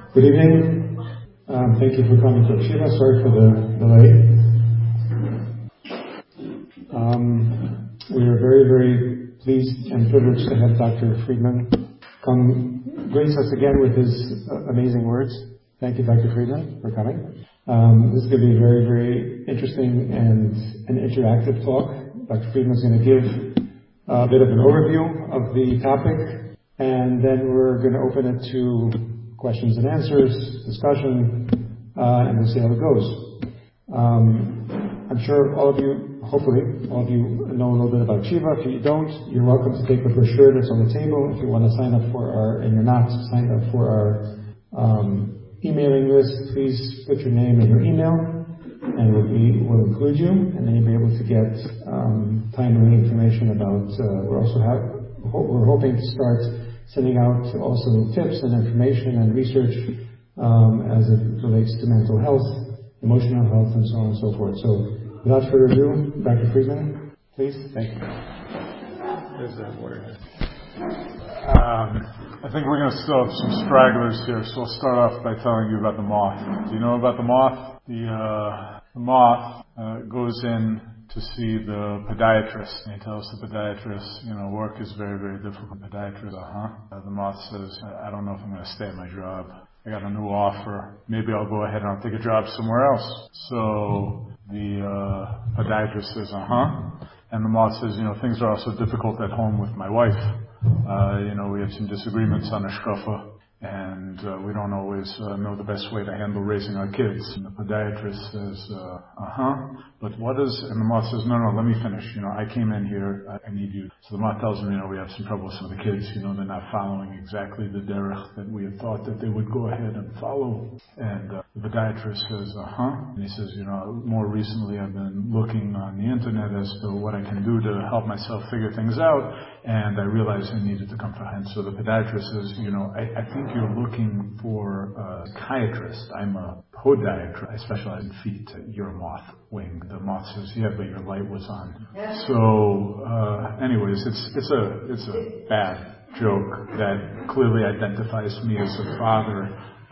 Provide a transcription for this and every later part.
Good evening. Thank you for coming to Shiva. Sorry for the delay. We are very, very pleased and privileged to have Dr. Friedman come grace us again with his amazing words. Thank you, Dr. Friedman, for coming. This is going to be a very, very interesting and an interactive talk. Dr. Friedman is going to give a bit of an overview of the topic, and then we're going to open it to questions and answers, discussion, and we'll see how it goes. I'm sure all of you, hopefully, all of you know a little bit about Shiva. If you don't, you're welcome to take the brochure that's on the table. If you want to sign up for and you're not signed up for our emailing list, please put your name and your email, and we'll include you, and then you'll be able to get timely information about. We're hoping to start sending out also tips and information and research as it relates to mental health, emotional health, and so on and so forth. So without further ado, Dr. Friedman, please. Thank you. There's that word. I think we're going to still have some stragglers here, so I'll start off by telling you about the moth. Do you know about the moth? The moth goes in to see the podiatrist. And he tells the podiatrist, work is very, very difficult. The podiatrist, The moth says, I don't know if I'm going to stay at my job. I got a new offer. Maybe I'll go ahead and I'll take a job somewhere else. So the podiatrist says, And the moth says, things are also difficult at home with my wife. We have some disagreements on Hashkafa. And we don't always know the best way to handle raising our kids. And the podiatrist says, but what is, and the moth says, no, let me finish. I came in here, I need you. So the moth tells him, we have some trouble with some of the kids. They're not following exactly the derech that we had thought that they would go ahead and follow. And the podiatrist says, And he says, more recently I've been looking on the internet as to what I can do to help myself figure things out. And I realized I needed to come for him. So the podiatrist says, I think you're looking for a psychiatrist. I'm a podiatrist. I specialize in feet. You're a moth wing. The moth says, yeah, but your light was on. So, anyways, it's a bad joke that clearly identifies me as a father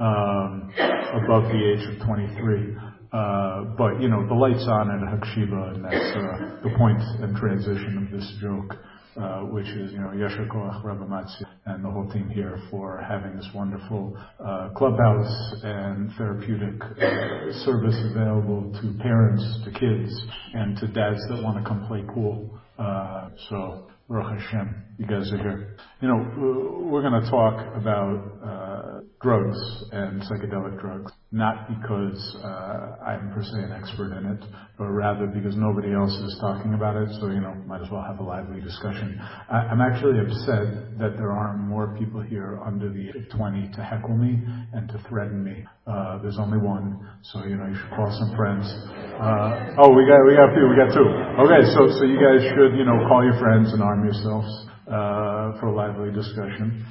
above the age of 23. But the light's on at Hakshiva, and that's the point and transition of this joke. Which is, Yasher Koach Rabbi Matzi and the whole team here for having this wonderful clubhouse and therapeutic service available to parents, to kids, and to dads that want to come play pool. So, Baruch Hashem, you guys are here. We're going to talk about drugs and psychedelic drugs, not because I'm per se an expert in it, but rather because nobody else is talking about it, so, might as well have a lively discussion. I'm actually upset that there aren't more people here under the age of 20 to heckle me and to threaten me. There's only one, so, you should call some friends. We got two. Okay, so you guys should, call your friends and arm yourselves for a lively discussion.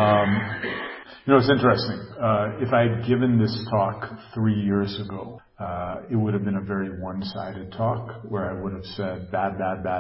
It's interesting. If I had given this talk 3 years ago, it would have been a very one-sided talk where I would have said bad.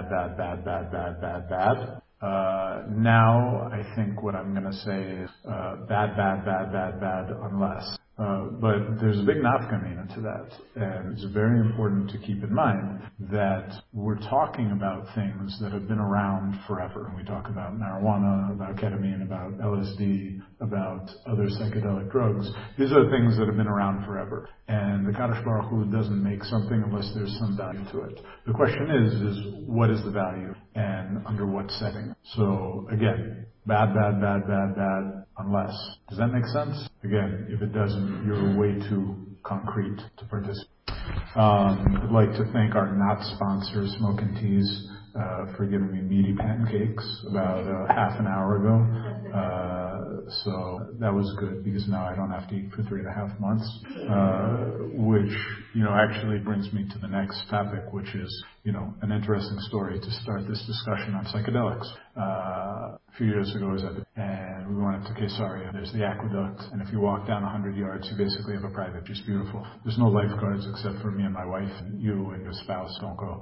Now I think what I'm going to say is bad, unless. But there's a big nafkamina to that, and it's very important to keep in mind that we're talking about things that have been around forever. We talk about marijuana, about ketamine, about LSD, about other psychedelic drugs. These are things that have been around forever, and the Kadosh Baruch Hu doesn't make something unless there's some value to it. The question is what is the value and under what setting? So again, bad, unless. Does that make sense? Again, if it doesn't, you're way too concrete to participate. I'd like to thank our not sponsors, Smoke and Teas, for giving me meaty pancakes about half an hour ago. So that was good because now I don't have to eat for 3.5 months, which, actually brings me to the next topic, which is, an interesting story to start this discussion on psychedelics. A few years ago, and we went up to Caesarea. There's the aqueduct, and if you walk down 100 yards, you basically have a private. It's beautiful. There's no lifeguards except for me and my wife, and you and your spouse don't go.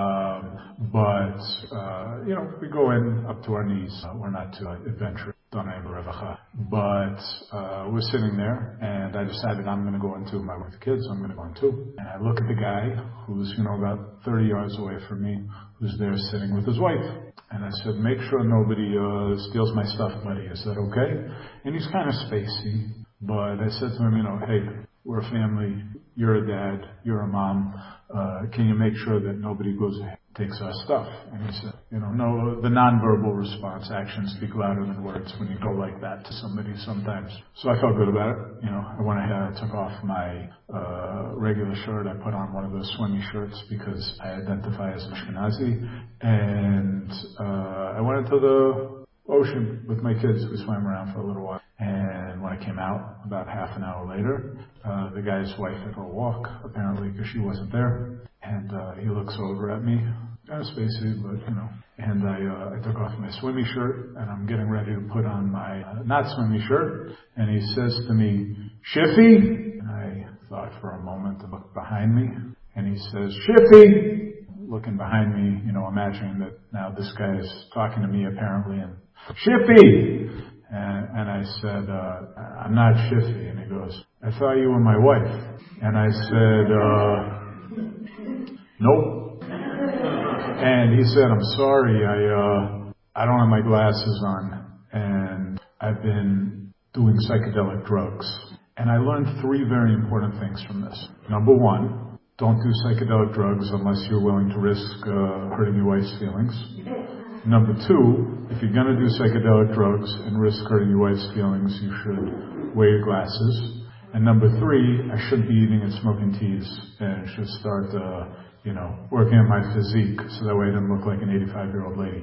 But we go in up to our knees. We're not too adventurous. But we're sitting there, and I decided I'm going to go in too. My wife and kids, I'm going to go in too. And I look at the guy who's, about 30 yards away from me, who's there sitting with his wife. And I said, make sure nobody steals my stuff, buddy. Is that okay? And he's kind of spacey, but I said to him, hey, we're a family. You're a dad. You're a mom. Can you make sure that nobody goes ahead and takes our stuff? And he said, no, the nonverbal response, actions speak louder than words when you go like that to somebody sometimes. So I felt good about it. I went ahead, I took off my regular shirt. I put on one of those swimmy shirts because I identify as Ashkenazi. And I went into the ocean with my kids. We swam around for a little while. And when I came out, about half an hour later, the guy's wife had a walk, apparently, because she wasn't there. And he looks over at me, kind of spacey, but, And I took off my swimmy shirt, and I'm getting ready to put on my not swimmy shirt. And he says to me, Shiffy? And I thought for a moment to look behind me. And he says, Shiffy! Looking behind me, imagining that now this guy is talking to me apparently, and Shiffy! And I said, I'm not Shiffy. And he goes, I thought you were my wife. And I said, nope. And he said, I'm sorry, I don't have my glasses on, and I've been doing psychedelic drugs. And I learned 3 very important things from this. Number 1, don't do psychedelic drugs unless you're willing to risk hurting your wife's feelings. Number 2, if you're going to do psychedelic drugs and risk hurting your wife's feelings, you should wear your glasses. And number 3, I shouldn't be eating and smoking teas and should start, working on my physique so that way I don't look like an 85-year-old lady.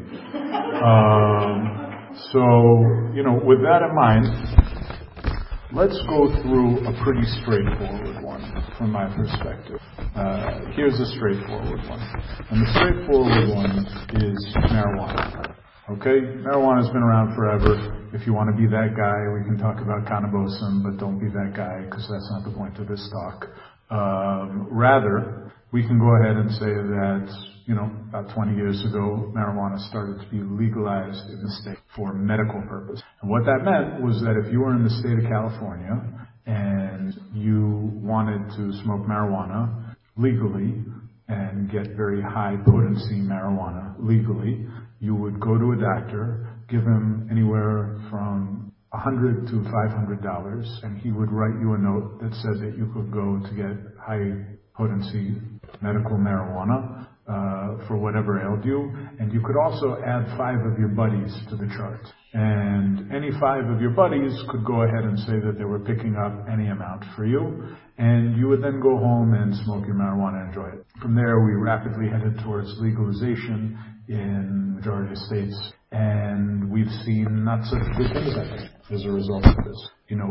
With that in mind, let's go through a pretty straightforward one from my perspective. Here's a straightforward one. And the straightforward one is marijuana. Okay? Marijuana's been around forever. If you want to be that guy, we can talk about cannabism, but don't be that guy because that's not the point of this talk. Rather, we can go ahead and say that, about 20 years ago, marijuana started to be legalized in the state for medical purpose. And what that meant was that if you were in the state of California and you wanted to smoke marijuana legally and get very high potency marijuana legally, you would go to a doctor, give him anywhere from $100 to $500, and he would write you a note that said that you could go to get high potency medical marijuana for whatever ailed you, and you could also add 5 of your buddies to the chart. And any 5 of your buddies could go ahead and say that they were picking up any amount for you, and you would then go home and smoke your marijuana and enjoy it. From there, we rapidly headed towards legalization in the majority of states, and we've seen not such good things, I think, as a result of this.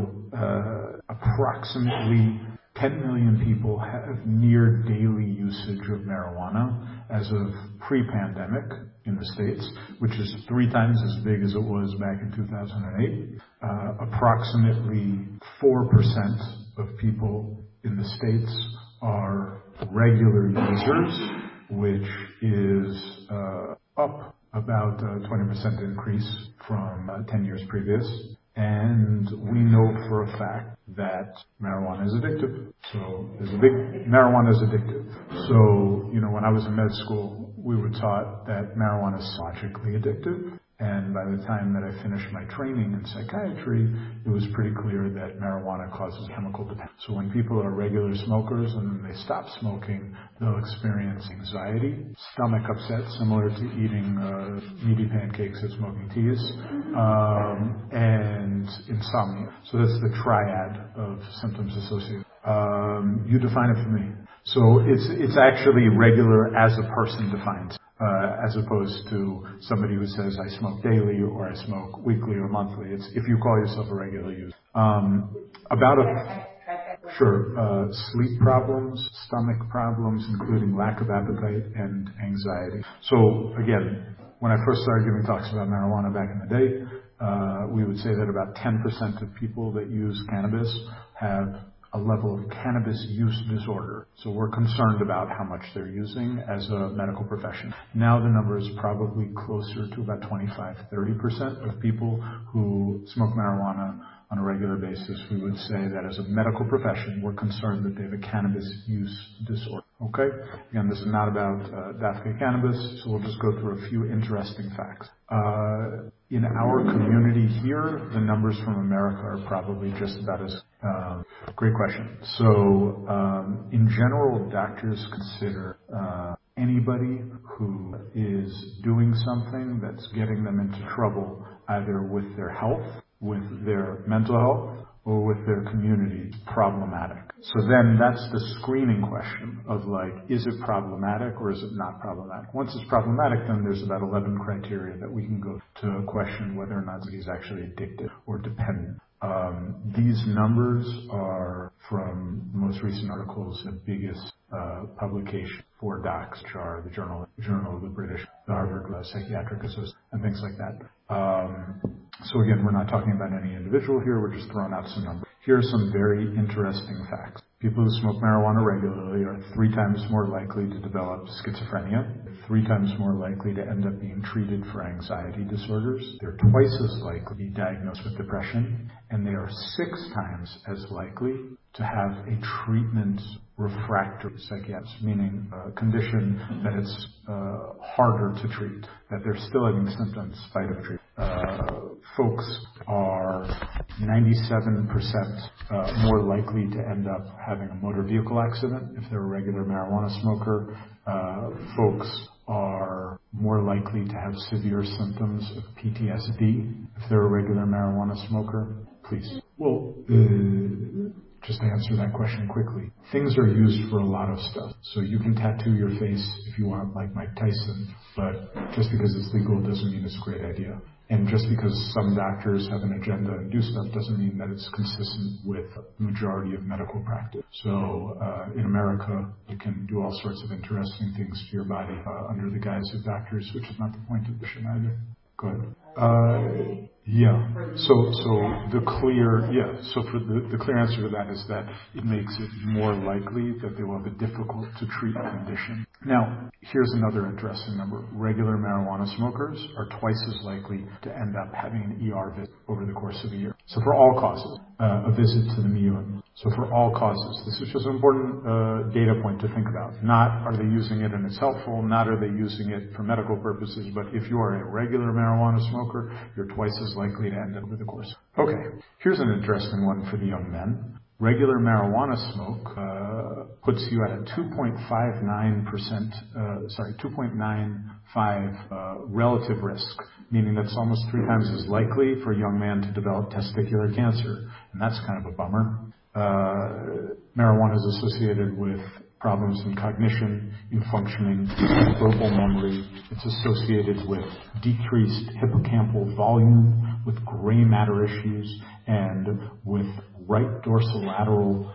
Approximately 10 million people have near daily usage of marijuana as of pre-pandemic in the States, which is 3 times as big as it was back in 2008. Approximately 4% of people in the States are regular users, which is up about a 20% increase from 10 years previous. And we know for a fact that marijuana is addictive. So marijuana is addictive. So, when I was in med school, we were taught that marijuana is logically addictive. And by the time that I finished my training in psychiatry, it was pretty clear that marijuana causes chemical dependence. So when people are regular smokers and they stop smoking, they'll experience anxiety, stomach upset, similar to eating meaty pancakes or smoking teas, and insomnia. So that's the triad of symptoms associated. You define it for me. So it's actually regular as a person defines, as opposed to somebody who says I smoke daily or I smoke weekly or monthly. It's if you call yourself a regular user. Sleep problems, stomach problems, including lack of appetite and anxiety. So again, when I first started giving talks about marijuana back in the day, we would say that about 10% of people that use cannabis have a level of cannabis use disorder. So we're concerned about how much they're using as a medical profession. Now the number is probably closer to about 25-30% of people who smoke marijuana on a regular basis, we would say that as a medical profession, we're concerned that they have a cannabis use disorder. Okay? Again, this is not about Daphne cannabis, so we'll just go through a few interesting facts. In our community here, the numbers from America are probably just about as great question. So, in general, doctors consider anybody who is doing something that's getting them into trouble, either with their health, with their mental health, or with their community, problematic. So then that's the screening question of like, is it problematic or is it not problematic? Once it's problematic, then there's about 11 criteria that we can go to question whether or not he's actually addicted or dependent. These numbers are from the most recent articles, the biggest publication for docs, which are the Journal of the British, the Harvard Psychiatric Association, and things like that. So again, we're not talking about any individual here, we're just throwing out some numbers. Here are some very interesting facts. People who smoke marijuana regularly are 3 times more likely to develop schizophrenia, 3 times more likely to end up being treated for anxiety disorders. They're twice as likely to be diagnosed with depression, and they are 6 times as likely to have a treatment refractory psychiatrist, meaning a condition that it's harder to treat, that they're still having symptoms in spite of treatment. Folks are 97% more likely to end up having a motor vehicle accident if they're a regular marijuana smoker. Folks are more likely to have severe symptoms of PTSD if they're a regular marijuana smoker. Please. Well, just to answer that question quickly, things are used for a lot of stuff. So you can tattoo your face if you want, like Mike Tyson, but just because it's legal doesn't mean it's a great idea. And just because some doctors have an agenda and do stuff doesn't mean that it's consistent with the majority of medical practice. So in America, you can do all sorts of interesting things to your body under the guise of doctors, which is not the point of the show either. Go ahead. So the clear answer to that is that it makes it more likely that they will have a difficult to treat condition. Now, here's another interesting number. Regular marijuana smokers are twice as likely to end up having an ER visit over the course of a year. So for all causes, a visit to the MIUN. So for all causes, this is just an important data point to think about. Not are they using it and it's helpful, not are they using it for medical purposes, but if you are a regular marijuana smoker, you're twice as likely to end up over the course. Okay, here's an interesting one for the young men. Regular marijuana smoke puts you at a 2.95 relative risk, meaning that's almost 3 times as likely for a young man to develop testicular cancer, and that's kind of a bummer. Marijuana is associated with problems in cognition, in functioning, verbal memory. It's associated with decreased hippocampal volume, with gray matter issues, and with right dorsolateral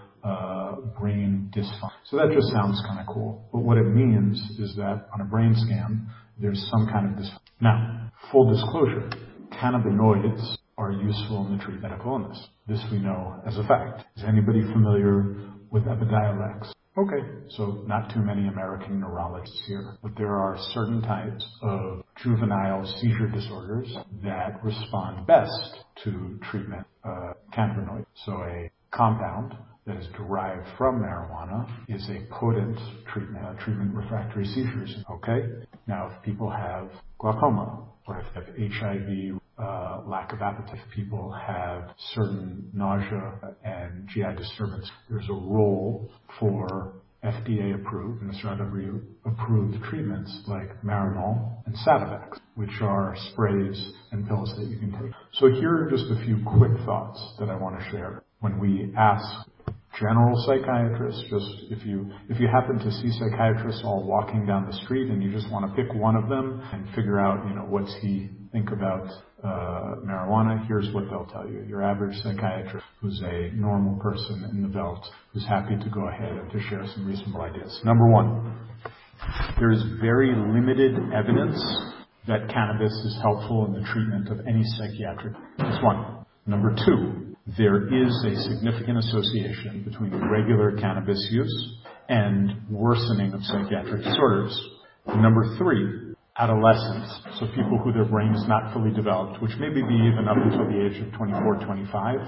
brain dysfunction. So that just sounds kind of cool. But what it means is that on a brain scan, there's some kind of dysfunction. Now, full disclosure, cannabinoids are useful in the treatment of medical illness. This we know as a fact. Is anybody familiar with Epidiolex? Okay, so not too many American neurologists here, but there are certain types of juvenile seizure disorders that respond best to treatment cannabinoids. So a compound that is derived from marijuana is a potent treatment refractory seizures. Okay, now if people have glaucoma or if they have HIV, lack of appetite, if people have certain nausea and GI disturbance, there's a role for FDA-approved and approved treatments like Marinol and Sativex, which are sprays and pills that you can take. So here are just a few quick thoughts that I want to share. When we ask general psychiatrists, just if you happen to see psychiatrists all walking down the street and you just want to pick one of them and figure out, what's he think about marijuana, here's what they'll tell you. Your average psychiatrist who's a normal person in the belt who's happy to go ahead and to share some reasonable ideas. Number 1, there's very limited evidence that cannabis is helpful in the treatment of any psychiatric. That's 1. Number 2, there is a significant association between regular cannabis use and worsening of psychiatric disorders. Number 3, adolescents, so people who their brain is not fully developed, which maybe be even up until the age of 24, 25,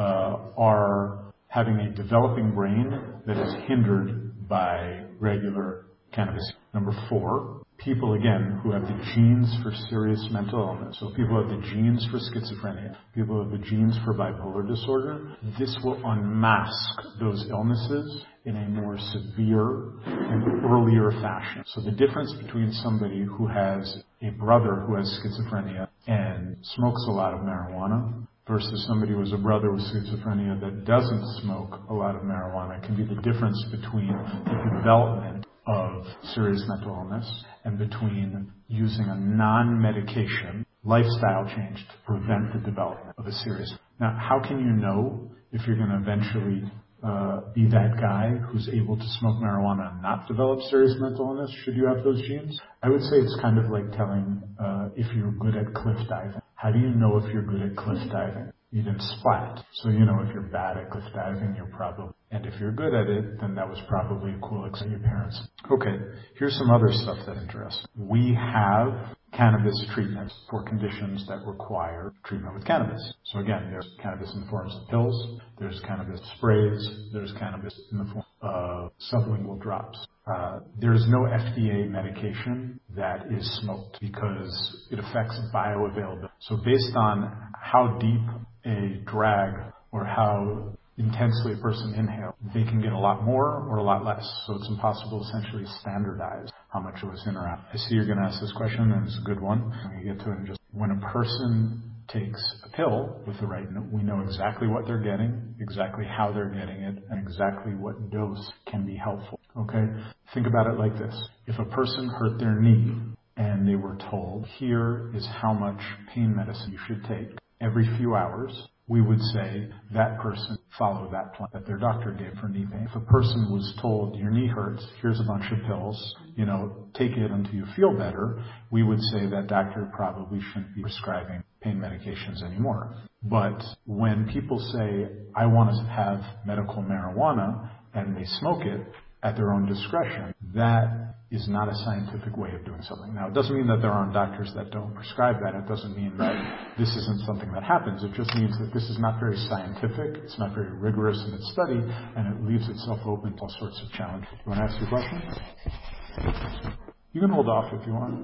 are having a developing brain that is hindered by regular cannabis. Number 4, people, again, who have the genes for serious mental illness. So people who have the genes for schizophrenia, people who have the genes for bipolar disorder. This will unmask those illnesses in a more severe and earlier fashion. So the difference between somebody who has a brother who has schizophrenia and smokes a lot of marijuana versus somebody who has a brother with schizophrenia that doesn't smoke a lot of marijuana can be the difference between the development of serious mental illness and between using a non-medication lifestyle change to prevent the development of a serious. Now, how can you know if you're going to eventually be that guy who's able to smoke marijuana and not develop serious mental illness? Should you have those genes? I would say it's kind of like telling if you're good at cliff diving. How do you know if you're good at cliff diving? You didn't splat. So you know if you're bad at cliff diving, you're probably, and if you're good at it, then that was probably a cool experience your parents. Okay, here's some other stuff that interests. We have cannabis treatments for conditions that require treatment with cannabis. So again, there's cannabis in the forms of pills, there's cannabis sprays, there's cannabis in the form of sublingual drops. There's no FDA medication that is smoked because it affects bioavailability. So based on how deep a drag or how intensely a person inhales, they can get a lot more or a lot less. So it's impossible to essentially standardize how much was in or out. I see you're going to ask this question, and it's a good one. When you get to it, when a person takes a pill with the right, we know exactly what they're getting, exactly how they're getting it, and exactly what dose can be helpful. Okay? Think about it like this. If a person hurt their knee and they were told, here is how much pain medicine you should take every few hours, we would say that person follow that plan that their doctor gave for knee pain. If a person was told your knee hurts, here's a bunch of pills, take it until you feel better, we would say that doctor probably shouldn't be prescribing pain medications anymore. But when people say, I want to have medical marijuana, and they smoke it at their own discretion, that is not a scientific way of doing something. Now, it doesn't mean that there aren't doctors that don't prescribe that. It doesn't mean that this isn't something that happens. It just means that this is not very scientific, it's not very rigorous in its study, and it leaves itself open to all sorts of challenges. You want to ask your question? You can hold off if you want.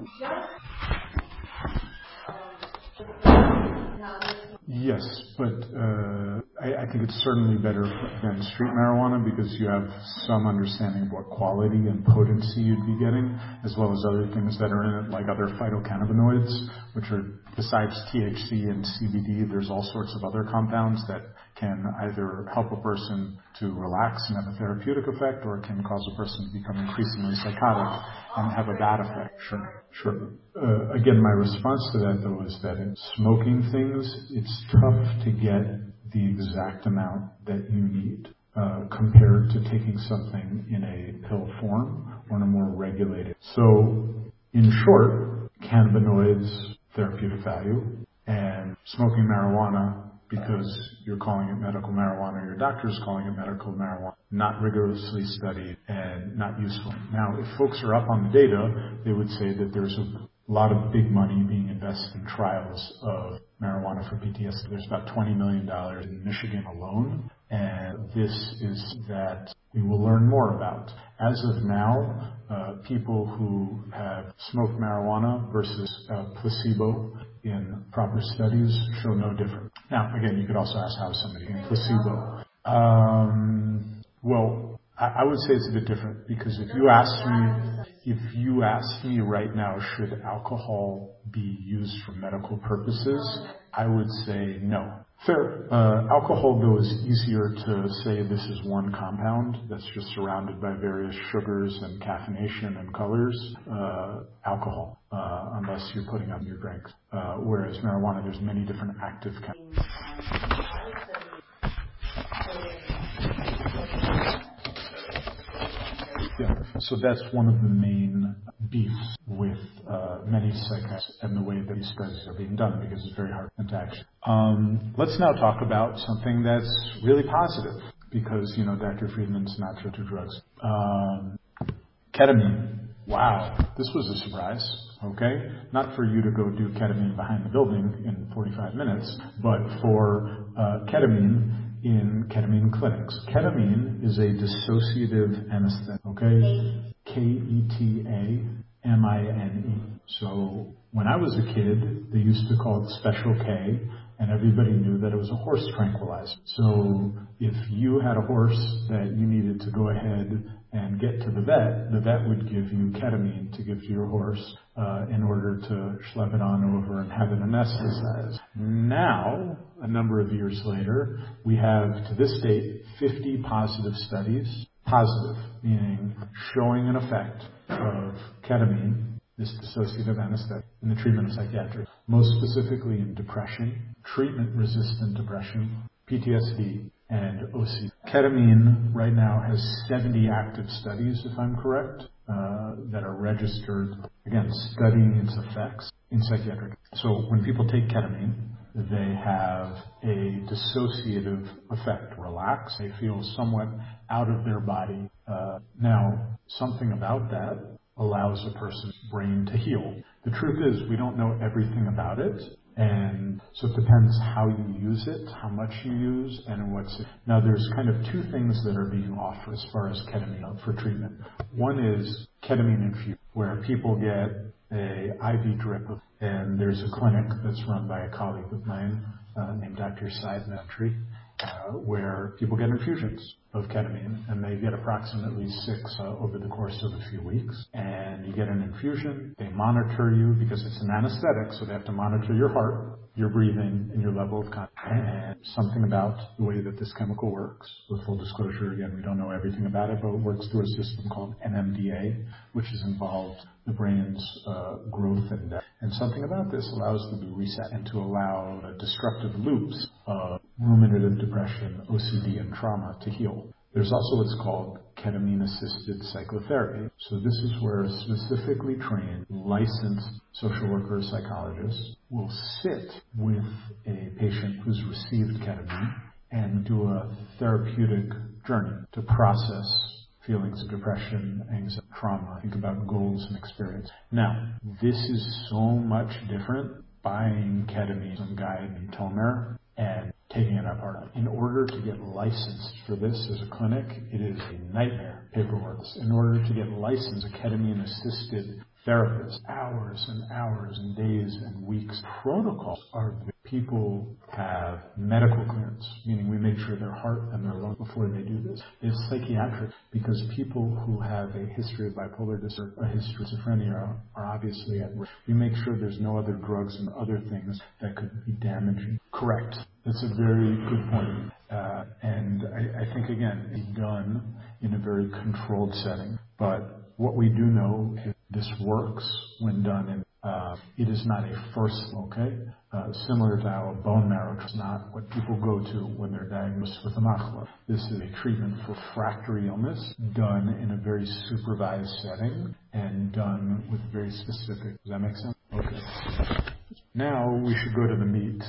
Yes, but I think it's certainly better than street marijuana because you have some understanding of what quality and potency you'd be getting, as well as other things that are in it, like other phytocannabinoids, which are, besides THC and CBD, there's all sorts of other compounds that can either help a person to relax and have a therapeutic effect, or it can cause a person to become increasingly psychotic and have a bad effect. Sure. Again, my response to that, though, is that in smoking things, it's tough to get the exact amount that you need compared to taking something in a pill form or in a more regulated. So, in short, cannabinoids, therapeutic value, and smoking marijuana, because you're calling it medical marijuana, your doctor's calling it medical marijuana, not rigorously studied and not useful. Now, if folks are up on the data, they would say that there's a lot of big money being invested in trials of marijuana for PTSD. There's about $20 million in Michigan alone, and this is that we will learn more about. As of now, people who have smoked marijuana versus placebo in proper studies show no difference. Now, again, you could also ask how somebody in placebo. Well, I would say it's a bit different because if you ask me right now, should alcohol be used for medical purposes, I would say no. Fair. Alcohol, though, is easier to say this is one compound that's just surrounded by various sugars and caffeination and colors. Alcohol, unless you're putting up your drinks. Whereas marijuana, there's many different active chemicals. Yeah, so that's one of the main beefs with many psychiatrists and the way that these studies are being done, because it's very hard to action. Let's now talk about something that's really positive, because, Dr. Friedman's not to drugs. Ketamine wow, this was a surprise, okay? Not for you to go do ketamine behind the building in 45 minutes, but for ketamine in ketamine clinics. Ketamine is a dissociative anesthetic, okay? Ketamine. So when I was a kid, they used to call it Special K, and everybody knew that it was a horse tranquilizer. So if you had a horse that you needed to go ahead and get to the vet would give you ketamine to give to your horse in order to schlep it on over and have it anesthetized. Now, a number of years later, we have, to this date, 50 positive studies. Positive, meaning showing an effect of ketamine, this dissociative anesthetic, in the treatment of psychiatric, most specifically in depression, treatment-resistant depression, PTSD, and OCD. Ketamine right now has 70 active studies, if I'm correct, that are registered, again, studying its effects in psychiatric. So when people take ketamine, they have a dissociative effect. Relax, they feel somewhat out of their body. Now, something about that allows a person's brain to heal. The truth is, we don't know everything about it, and so it depends how you use it, how much you use, and what's it. Now, there's kind of two things that are being offered as far as ketamine for treatment. One is ketamine infusion, where people get a IV drip, and there's a clinic that's run by a colleague of mine named Dr. Syed Mentry, where people get infusions of ketamine, and they get approximately 6 over the course of a few weeks. And you get an infusion, they monitor you because it's an anesthetic, so they have to monitor your heart, your breathing, and your level of consciousness. And something about the way that this chemical works, with full disclosure, again, we don't know everything about it, but it works through a system called NMDA, which is involved the brain's growth and death. And something about this allows them to reset and to allow destructive loops of ruminative depression, OCD, and trauma to heal. There's also what's called ketamine-assisted psychotherapy. So this is where a specifically trained, licensed social worker or psychologist will sit with a patient who's received ketamine and do a therapeutic journey to process feelings of depression, anxiety, trauma, think about goals and experience. Now, this is so much different buying ketamine, some guy in Tomer, and taking it apart. In order to get licensed for this as a clinic, it is a nightmare, paperwork. In order to get licensed, a ketamine-assisted therapist, hours and hours and days and weeks. Protocols are people have medical clearance, meaning we make sure their heart and their lungs before they do this. It's psychiatric because people who have a history of bipolar disorder, a history of schizophrenia are obviously at risk. We make sure there's no other drugs and other things that could be damaging. Correct. That's a very good point. And I think, again, it's done in a very controlled setting. But what we do know is this works when done in it is not a first, okay? Similar to how a bone marrow is not what people go to when they're diagnosed with a machla. This is a treatment for refractory illness done in a very supervised setting and done with very specific. Does that make sense? Okay. Now we should go to the meat.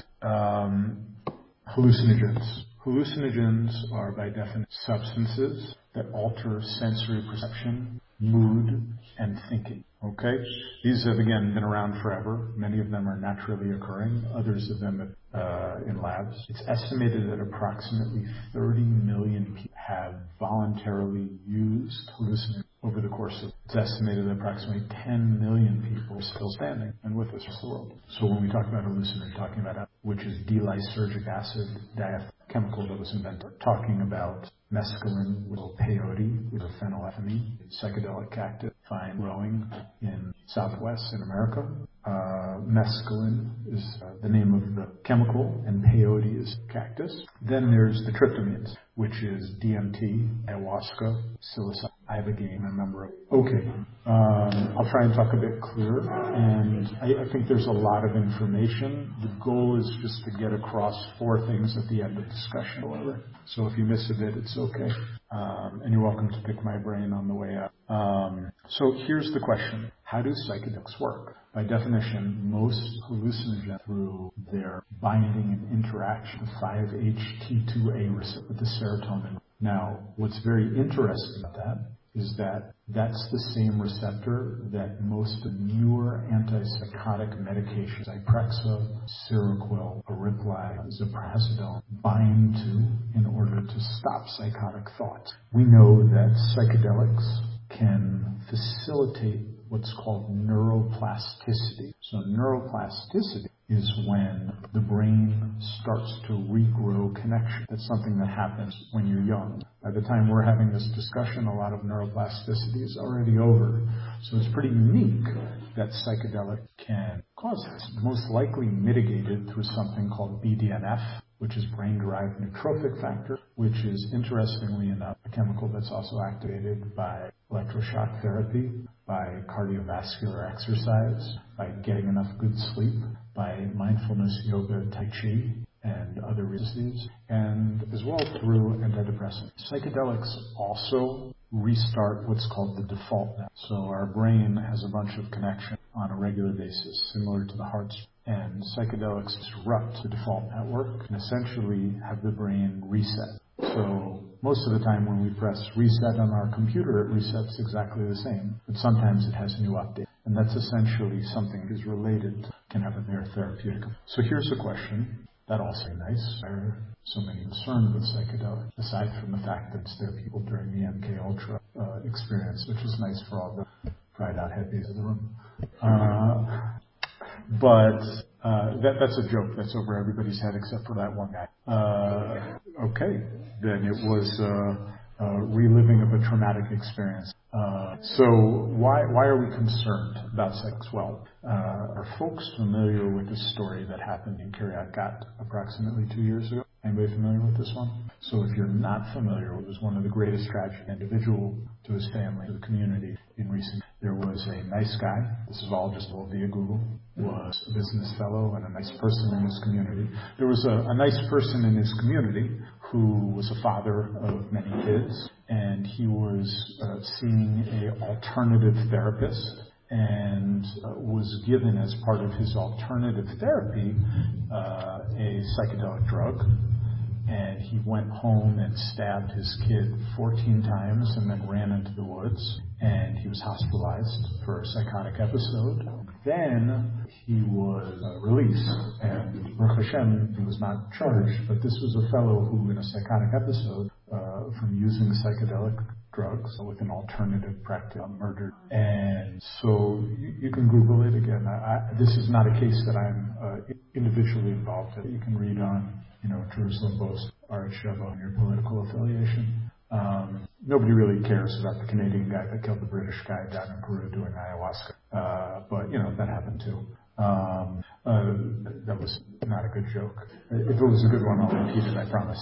Hallucinogens. Hallucinogens are by definition substances that alter sensory perception, mood, and thinking. Okay? These have, again, been around forever. Many of them are naturally occurring. Others of them in labs. It's estimated that approximately 30 million people have voluntarily used hallucinogens over the course of. It's estimated that approximately 10 million people are still standing and with us across the world. So when we talk about hallucinogen, we're talking about which is D-lysergic acid, chemical that was invented. Talking about mescaline, with peyote, with a phenylethylamine, psychedelic cactus, fine growing in Southwest in America. Mescaline is the name of the chemical, and peyote is cactus. Then there's the tryptamines, which is DMT, ayahuasca, psilocybin, ibogaine, a number of. Okay, I'll try and talk a bit clearer, and I think there's a lot of information. The goal is just to get across 4 things at the end of the discussion, however. So if you miss a bit, it's okay. And you're welcome to pick my brain on the way out. So here's the question. How do psychedelics work? By definition, most hallucinogens through their binding and interaction with 5-HT2A receptor with the serotonin. Now, what's very interesting about that is that that's the same receptor that most of newer antipsychotic medications, Zyprexa, Seroquel, Aripiprazole, ziprasidone, bind to in order to stop psychotic thoughts. We know that psychedelics can facilitate what's called neuroplasticity. So neuroplasticity is when the brain starts to regrow connection. That's something that happens when you're young. By the time we're having this discussion, a lot of neuroplasticity is already over. So it's pretty unique that psychedelic can cause this. Most likely mitigated through something called BDNF, which is brain-derived neurotrophic factor, which is, interestingly enough, a chemical that's also activated by electroshock therapy, by cardiovascular exercise, by getting enough good sleep, by mindfulness, yoga, tai chi, and other reasons, and as well through antidepressants. Psychedelics also restart what's called the default net. So our brain has a bunch of connection on a regular basis, similar to the heart's, and psychedelics disrupt the default network and essentially have the brain reset. So most of the time when we press reset on our computer, it resets exactly the same, but sometimes it has new updates. And that's essentially something that is related, can have a very therapeutic. So here's a question that also is nice. Why are so many concerned with psychedelics, aside from the fact that there are people during the MK Ultra experience, which is nice for all the dried-out hippies in the room. But that's a joke. That's over everybody's head except for that one guy. Okay, then it was reliving of a traumatic experience. So why are we concerned about sex? Well, are folks familiar with the story that happened in Kiryat Gat approximately 2 years ago? Anybody familiar with this one? So if you're not familiar, it was one of the greatest tragedies, individual to his family, to the community in recent. There was a nice guy, this is all just via Google, was a business fellow and a nice person in his community. There was a nice person in his community who was a father of many kids, and he was seeing an alternative therapist, and was given as part of his alternative therapy a psychedelic drug. And he went home and stabbed his kid 14 times and then ran into the woods. And he was hospitalized for a psychotic episode. Then he was released. And Baruch Hashem, he was not charged. But this was a fellow who, in a psychotic episode, from using psychedelic drugs with an alternative practice, murdered. And so you can Google it again. This is not a case that I'm individually involved in. You can read on, Jerusalem Post, Aretz Sheva, and your political affiliation. Nobody really cares about the Canadian guy that killed the British guy down in Peru doing ayahuasca. But, that happened too. That was not a good joke. If it was a good one, I'll repeat it, I promise.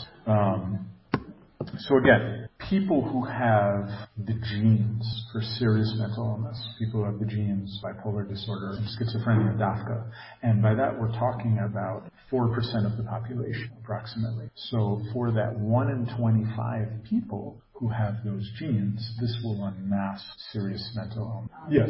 So again, people who have the genes for serious mental illness, people who have the genes, bipolar disorder, and schizophrenia, DAFCA, and by that we're talking about 4% of the population, approximately. So for that 1 in 25 people who have those genes, this will unmask serious mental illness. Yeah,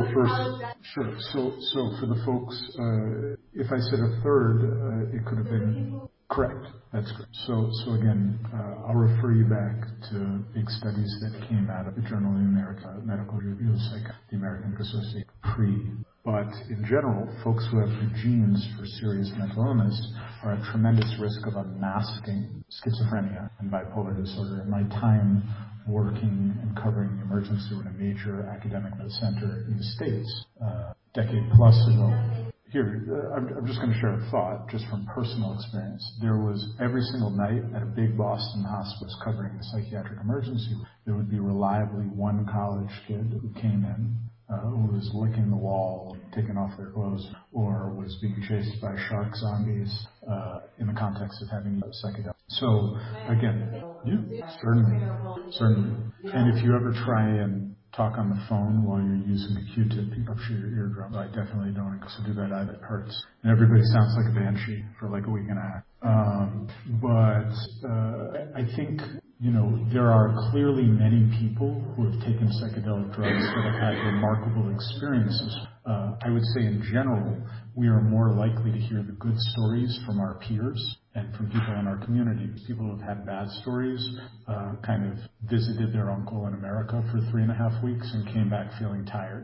so for the folks, if I said a third, it could have been correct. That's correct. So again, I'll refer you back to big studies that came out of the Journal of the American Medical Review of the American Association But in general, folks who have the genes for serious mental illness are at tremendous risk of unmasking schizophrenia and bipolar disorder. In my time working and covering the emergency room in a major academic center in the States, decade plus ago, here, I'm just going to share a thought just from personal experience. There was every single night at a big Boston hospital covering the psychiatric emergency, there would be reliably one college kid who came in, who was licking the wall, taking off their clothes, or was being chased by shark zombies in the context of having psychedelics. So, again, certainly. And if you ever try and talk on the phone while you're using a Q-tip, you rupture your eardrum. I definitely don't do that either. It hurts. And everybody sounds like a banshee for like a week and a half. But I think, there are clearly many people who have taken psychedelic drugs that have had remarkable experiences I would say in general, we are more likely to hear the good stories from our peers and from people in our community. People who have had bad stories kind of visited their uncle in America for 3.5 weeks and came back feeling tired.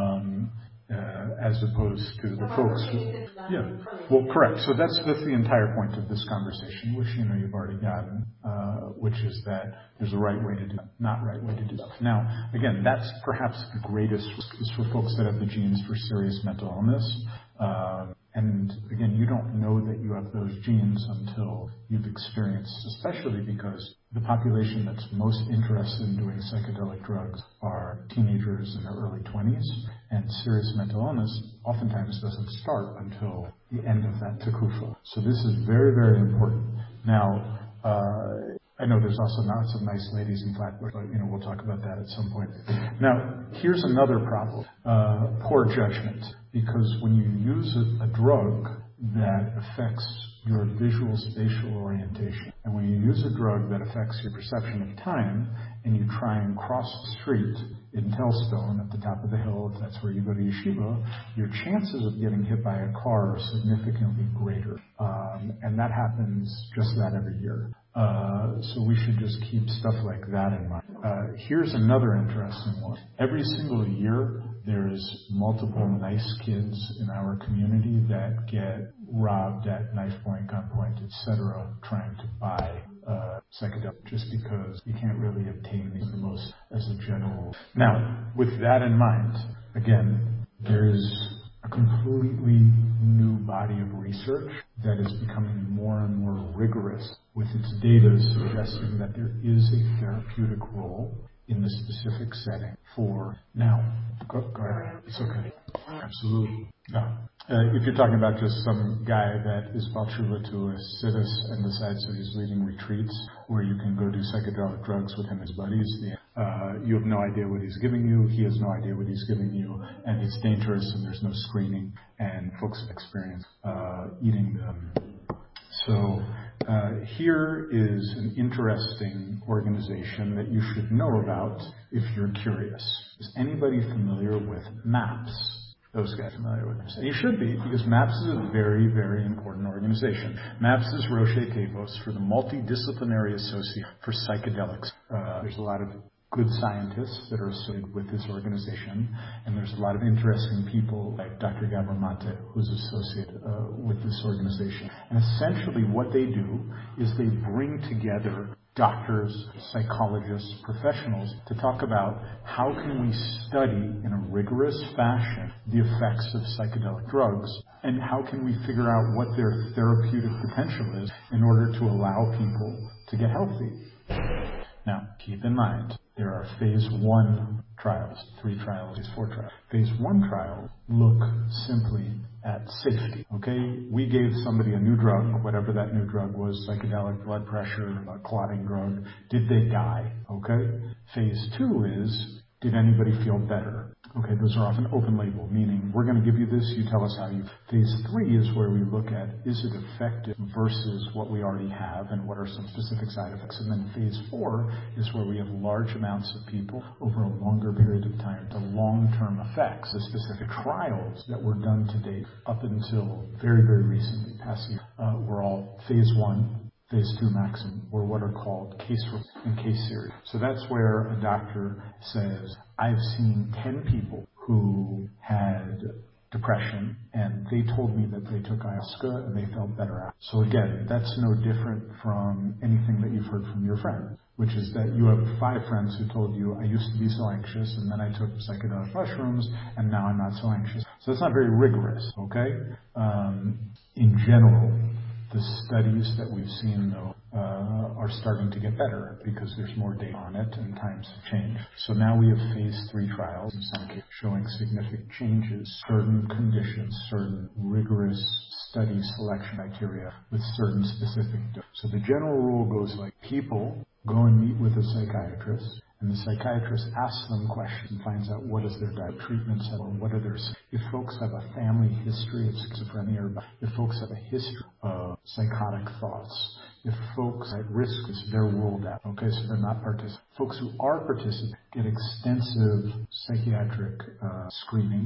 As opposed to the folks who, well, correct. So that's the entire point of this conversation, which you've already gotten, which is that there's a right way to do it, not right way to do it. Now, again, that's perhaps the greatest risk is for folks that have the genes for serious mental illness. And again, you don't know that you have those genes until you've experienced, especially because the population that's most interested in doing psychedelic drugs are teenagers in their early 20s, and serious mental illness oftentimes doesn't start until the end of that TAKUFA. So this is very, very important. Now, I know there's also lots of nice ladies in Flatbush, but we'll talk about that at some point. Now, here's another problem: poor judgment. Because when you use a drug that affects your visual spatial orientation, and when you use a drug that affects your perception of time, and you try and cross the street in Telstone at the top of the hill, if that's where you go to yeshiva, your chances of getting hit by a car are significantly greater. And that happens just about every year. So we should just keep stuff like that in mind. Here's another interesting one. Every single year, there's multiple nice kids in our community that get robbed at knife point, gunpoint, etc., trying to buy psychedelics just because you can't really obtain these the most as a general. Now, with that in mind, again, there's a completely new body of research that is becoming more and more rigorous with its data suggesting that there is a therapeutic role in the specific setting for now. Go ahead. It's okay. Absolutely. No. If you're talking about just some guy that is Balchuva to a siddhis and decides that he's leading retreats where you can go do psychedelic drugs with him and his buddies, you have no idea what he's giving you, he has no idea what he's giving you, and it's dangerous and there's no screening, and folks have experience eating them. So here is an interesting organization that you should know about if you're curious. Is anybody familiar with MAPS? Those guys familiar with this? And you should be, because MAPS is a very, very important organization. MAPS is Roche Tevos for the Multidisciplinary Association for Psychedelics. There's a lot of good scientists that are associated with this organization, and there's a lot of interesting people like Dr. Gabor Mate, who's associated with this organization. And essentially what they do is they bring together doctors, psychologists, professionals to talk about how can we study in a rigorous fashion the effects of psychedelic drugs, and how can we figure out what their therapeutic potential is in order to allow people to get healthy. Now, keep in mind, there are phase 1 trials, 3 trials, phase 4 trials. Phase 1 trials look simply at safety, okay? We gave somebody a new drug, whatever that new drug was, psychedelic, blood pressure, a clotting drug. Did they die, okay? Phase 2 is, did anybody feel better? Okay, those are often open label, meaning we're going to give you this, you tell us how you. Phase 3 is where we look at, is it effective versus what we already have and what are some specific side effects. And then phase 4 is where we have large amounts of people over a longer period of time to long-term effects. The specific trials that were done to date up until very, very recently, past year, were all phase 1. Phase 2 maximum, or what are called case and case series. So that's where a doctor says, I've seen 10 people who had depression, and they told me that they took ayahuasca and they felt better after. So again, that's no different from anything that you've heard from your friend, which is that you have 5 friends who told you, I used to be so anxious, and then I took psychedelic mushrooms, and now I'm not so anxious. So it's not very rigorous, okay? In general, the studies that we've seen, though, are starting to get better because there's more data on it and times have changed. So now we have phase 3 trials, in some cases, showing significant changes, certain conditions, certain rigorous study selection criteria with certain specific doses. So the general rule goes like, people go and meet with a psychiatrist, and the psychiatrist asks them questions and finds out what is their diet, treatments, or what are their. If folks have a family history of schizophrenia, or if folks have a history of psychotic thoughts, if folks are at risk, they're ruled out. Okay, so they're not participating. Folks who are participating get extensive psychiatric screening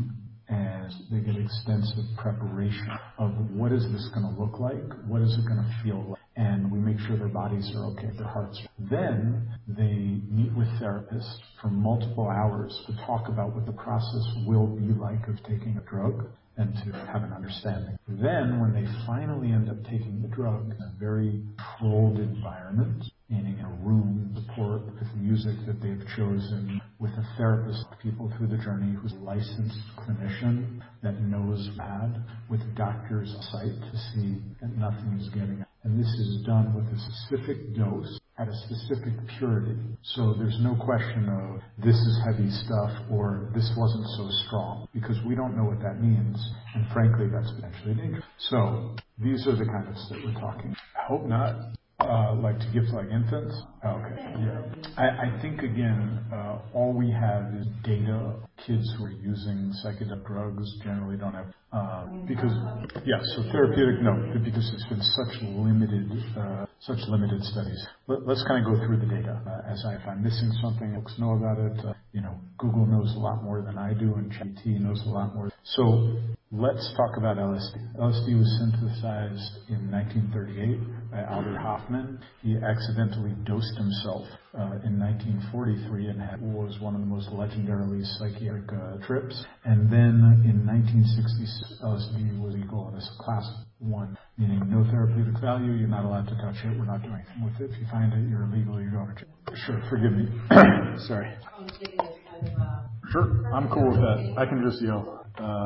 and they get extensive preparation of what is this going to look like, what is it going to feel like, and we make sure their bodies are okay, their hearts. Then they meet with therapists for multiple hours to talk about what the process will be like of taking a drug and to have an understanding. Then when they finally end up taking the drug in a very controlled environment, meaning in a room, support with music that they've chosen, with a therapist, people through the journey who's a licensed clinician that knows bad, with doctors on site to see that nothing is getting. And this is done with a specific dose at a specific purity. So there's no question of this is heavy stuff or this wasn't so strong, because we don't know what that means. And frankly, that's potentially dangerous. So these are the kind of stuff we're talking. I hope not. Like to give to like infants? Okay, yeah. I think again, all we have is data. Kids who are using psychedelic drugs generally don't have, so therapeutic, no, because it's been such limited studies. Let's kind of go through the data. If I'm missing something, folks know about it. Google knows a lot more than I do, and ChatGPT knows a lot more. So let's talk about LSD. LSD was synthesized in 1938 by Albert Hoffman. He accidentally dosed himself in 1943 and was one of the most legendarily psychiatric trips. And then in 1966, LSD was legal as a class 1, meaning no therapeutic value. You're not allowed to touch it. We're not doing anything with it. If you find it, you're illegal. You're going to jail. Sure, forgive me. Sorry. Sure, I'm cool with that. I can just yell.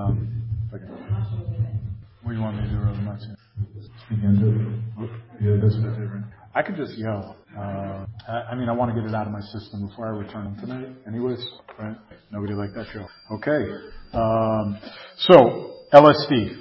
What do you want me to do, Rose? Speak into it. Yeah, that's a bit different. I could just yell. I want to get it out of my system before I return them tonight. Anyways, right? Nobody liked that show. Okay. So LSD.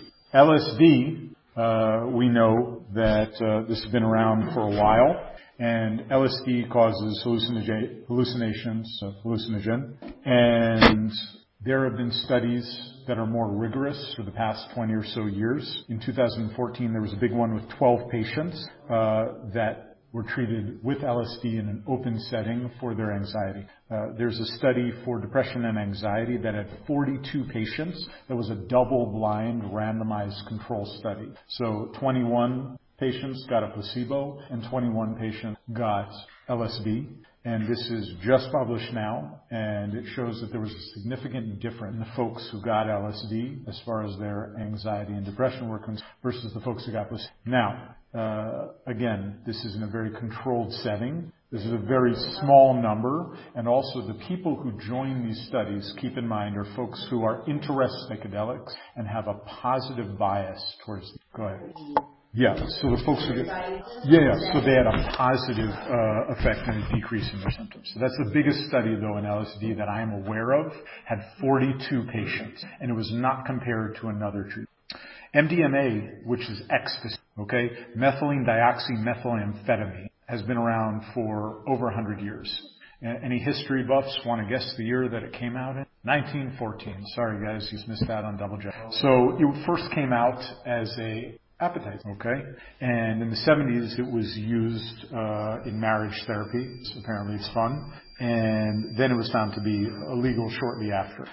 LSD, we know that this has been around for a while. And LSD causes hallucinogen. And there have been studies that are more rigorous for the past 20 or so years. In 2014, there was a big one with 12 patients that were treated with LSD in an open setting for their anxiety. There's a study for depression and anxiety that had 42 patients. That was a double-blind, randomized control study. So 21 patients got a placebo and 21 patients got LSD. And this is just published now, and it shows that there was a significant difference in the folks who got LSD as far as their anxiety and depression were concerned versus the folks who got placebo. Now, again, this is in a very controlled setting. This is a very small number, and also the people who join these studies, keep in mind, are folks who are interested in psychedelics and have a positive bias towards them. Go ahead. Yeah, so the folks who so they had a positive effect and a decrease in their symptoms. So that's the biggest study, though, in LSD that I am aware of, had 42 patients, and it was not compared to another treatment. MDMA, which is ecstasy, methylene dioxymethylamphetamine, has been around for over 100 years. Any history buffs want to guess the year that it came out in? 1914. Sorry, guys, you missed out on double check. So it first came out as a appetite, and in the 70s it was used in marriage therapy. So apparently it's fun, and then it was found to be illegal shortly after.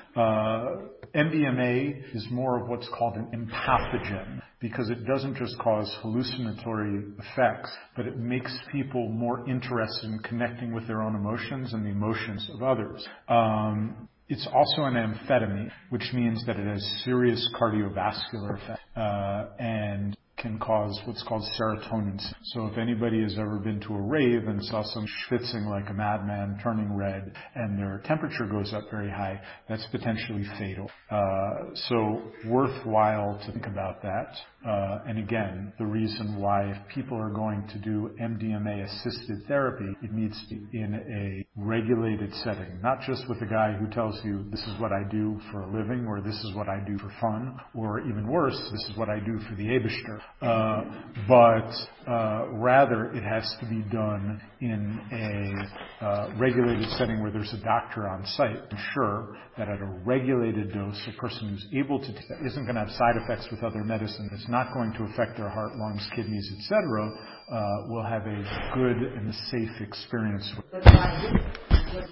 MDMA is more of what's called an empathogen, because it doesn't just cause hallucinatory effects, but it makes people more interested in connecting with their own emotions and the emotions of others. It's also an amphetamine, which means that it has serious cardiovascular effects and can cause what's called serotonin. So if anybody has ever been to a rave and saw some schwitzing like a madman, turning red, and their temperature goes up very high, that's potentially fatal. So worthwhile to think about that. And again, the reason why if people are going to do MDMA-assisted therapy, it needs to be in a regulated setting, not just with a guy who tells you this is what I do for a living, or this is what I do for fun, or even worse, this is what I do for the Eibishter. But rather it has to be done in a regulated setting where there's a doctor on site. Ensure that at a regulated dose, a person who's able to take that isn't going to have side effects with other medicine, it's not going to affect their heart, lungs, kidneys, etc., will have a good and a safe experience.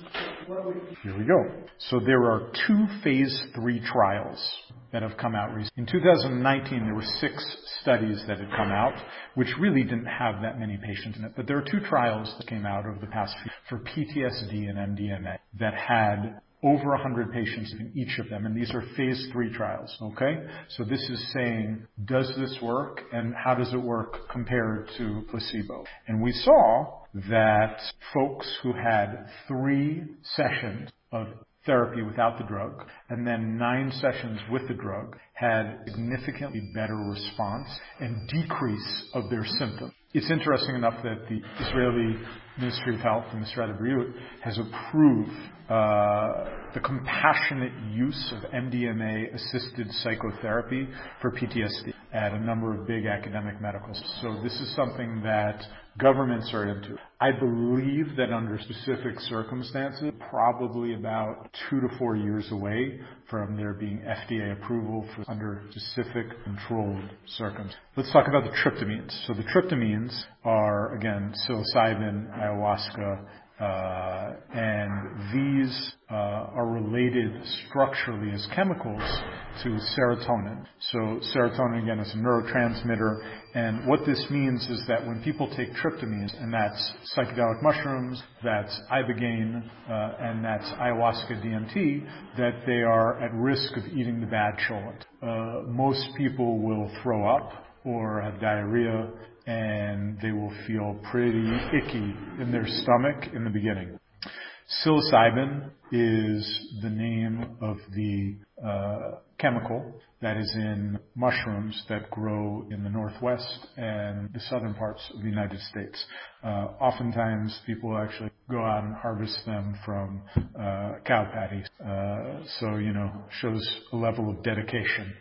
Here we go. So there are 2 phase 3 trials that have come out recently. In 2019, there were 6 studies that had come out, which really didn't have that many patients in it. But there are 2 trials that came out over the past few for PTSD and MDMA that had over 100 patients in each of them, and these are phase 3 trials, okay? So this is saying, does this work, and how does it work compared to placebo? And we saw that folks who had 3 sessions of therapy without the drug, and then 9 sessions with the drug, had significantly better response and decrease of their symptoms. It's interesting enough that the Israeli Ministry of Health, the Misrad Habriut, has approved the compassionate use of MDMA-assisted psychotherapy for PTSD at a number of big academic medical schools. So this is something that governments are into. I believe that under specific circumstances, probably about 2 to 4 years away from there being FDA approval for under specific controlled circumstances. Let's talk about the tryptamines. So the tryptamines are, again, psilocybin, ayahuasca, and these are related structurally as chemicals to serotonin. So serotonin, again, is a neurotransmitter, and what this means is that when people take tryptamines, and that's psychedelic mushrooms, that's ibogaine, and that's ayahuasca DMT, that they are at risk of eating the bad cholent. Most people will throw up or have diarrhea, and they will feel pretty icky in their stomach in the beginning. Psilocybin is the name of the chemical that is in mushrooms that grow in the Northwest and the southern parts of the United States. Oftentimes, people actually go out and harvest them from cow patties. So, shows a level of dedication.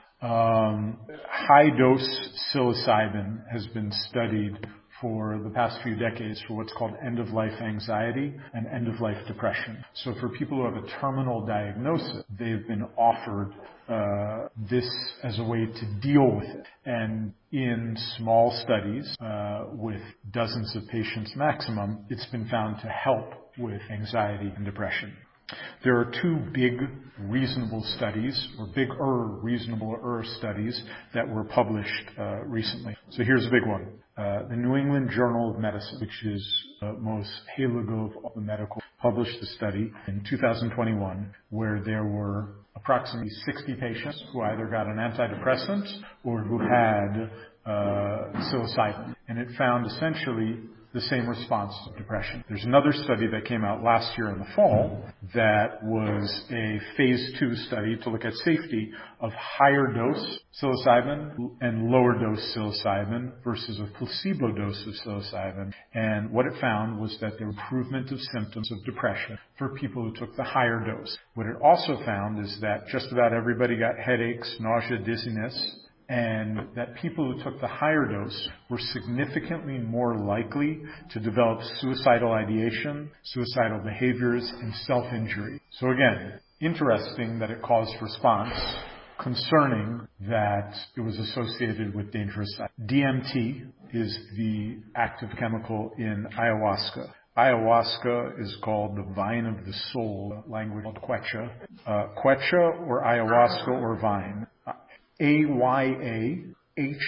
High-dose psilocybin has been studied for the past few decades for what's called end-of-life anxiety and end-of-life depression. So for people who have a terminal diagnosis, they've been offered this as a way to deal with it. And in small studies with dozens of patients maximum, it's been found to help with anxiety and depression. There are 2 big reasonable studies, or reasonable studies that were published recently. So here's a big one. The New England Journal of Medicine, which is most halago of all the medical, published a study in 2021 where there were approximately 60 patients who either got an antidepressant or who had psilocybin. And it found essentially the same response to depression. There's another study that came out last year in the fall that was a phase 2 study to look at safety of higher dose psilocybin and lower dose psilocybin versus a placebo dose of psilocybin. And what it found was that there was improvement of symptoms of depression for people who took the higher dose. What it also found is that just about everybody got headaches, nausea, dizziness, and that people who took the higher dose were significantly more likely to develop suicidal ideation, suicidal behaviors, and self-injury. So again, interesting that it caused response, concerning that it was associated with dangerous side. DMT is the active chemical in ayahuasca. Ayahuasca is called the vine of the soul, language called quechua. Quechua or ayahuasca or vine. Ayahuasca.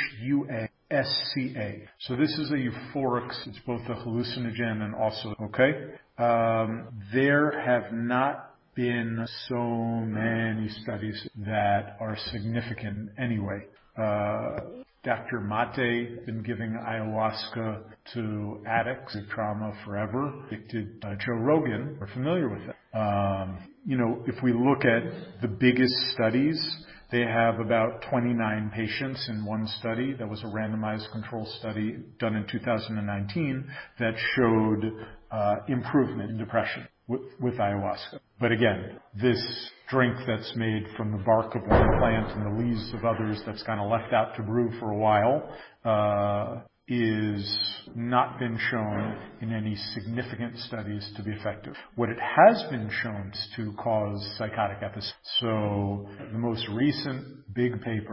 So this is a euphoric, it's both a hallucinogen and also, okay? There have not been so many studies that are significant anyway. Dr. Mate been giving ayahuasca to addicts of trauma forever. Addicted Joe Rogan, we're familiar with it. If we look at the biggest studies, they have about 29 patients in one study that was a randomized control study done in 2019 that showed improvement in depression with ayahuasca. But again, this drink that's made from the bark of one plant and the leaves of others that's kind of left out to brew for a while is not been shown in any significant studies to be effective. What it has been shown is to cause psychotic episodes. So the most recent big paper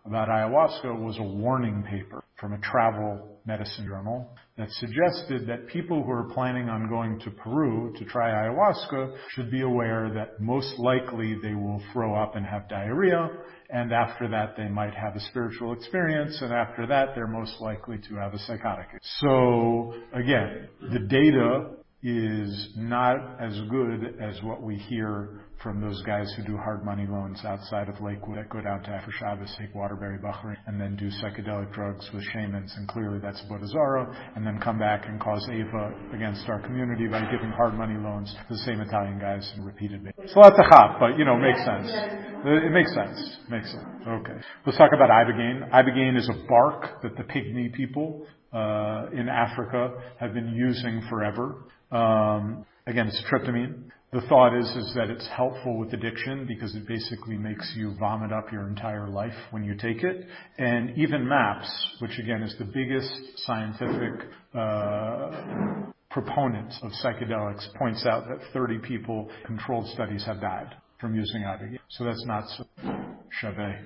about ayahuasca was a warning paper from a travel medicine journal that suggested that people who are planning on going to Peru to try ayahuasca should be aware that most likely they will throw up and have diarrhea, and after that they might have a spiritual experience, and after that they're most likely to have a psychotic. So again, the data is not as good as what we hear from those guys who do hard money loans outside of Lakewood that go down to After Shabbos, take Waterbury Bachar, and then do psychedelic drugs with shamans, and clearly that's Avodah Zarah, and then come back and cause Ava against our community by giving hard money loans to the same Italian guys and repeatedly. It's a lot to hop, but makes sense. It makes sense. Makes sense. Okay. Let's talk about ibogaine. Ibogaine is a bark that the Pygmy people in Africa have been using forever. Again, it's tryptamine. The thought is that it's helpful with addiction because it basically makes you vomit up your entire life when you take it. And even MAPS, which again is the biggest scientific proponent of psychedelics, points out that 30 people, controlled studies, have died from using ibogaine. So that's not so shabby.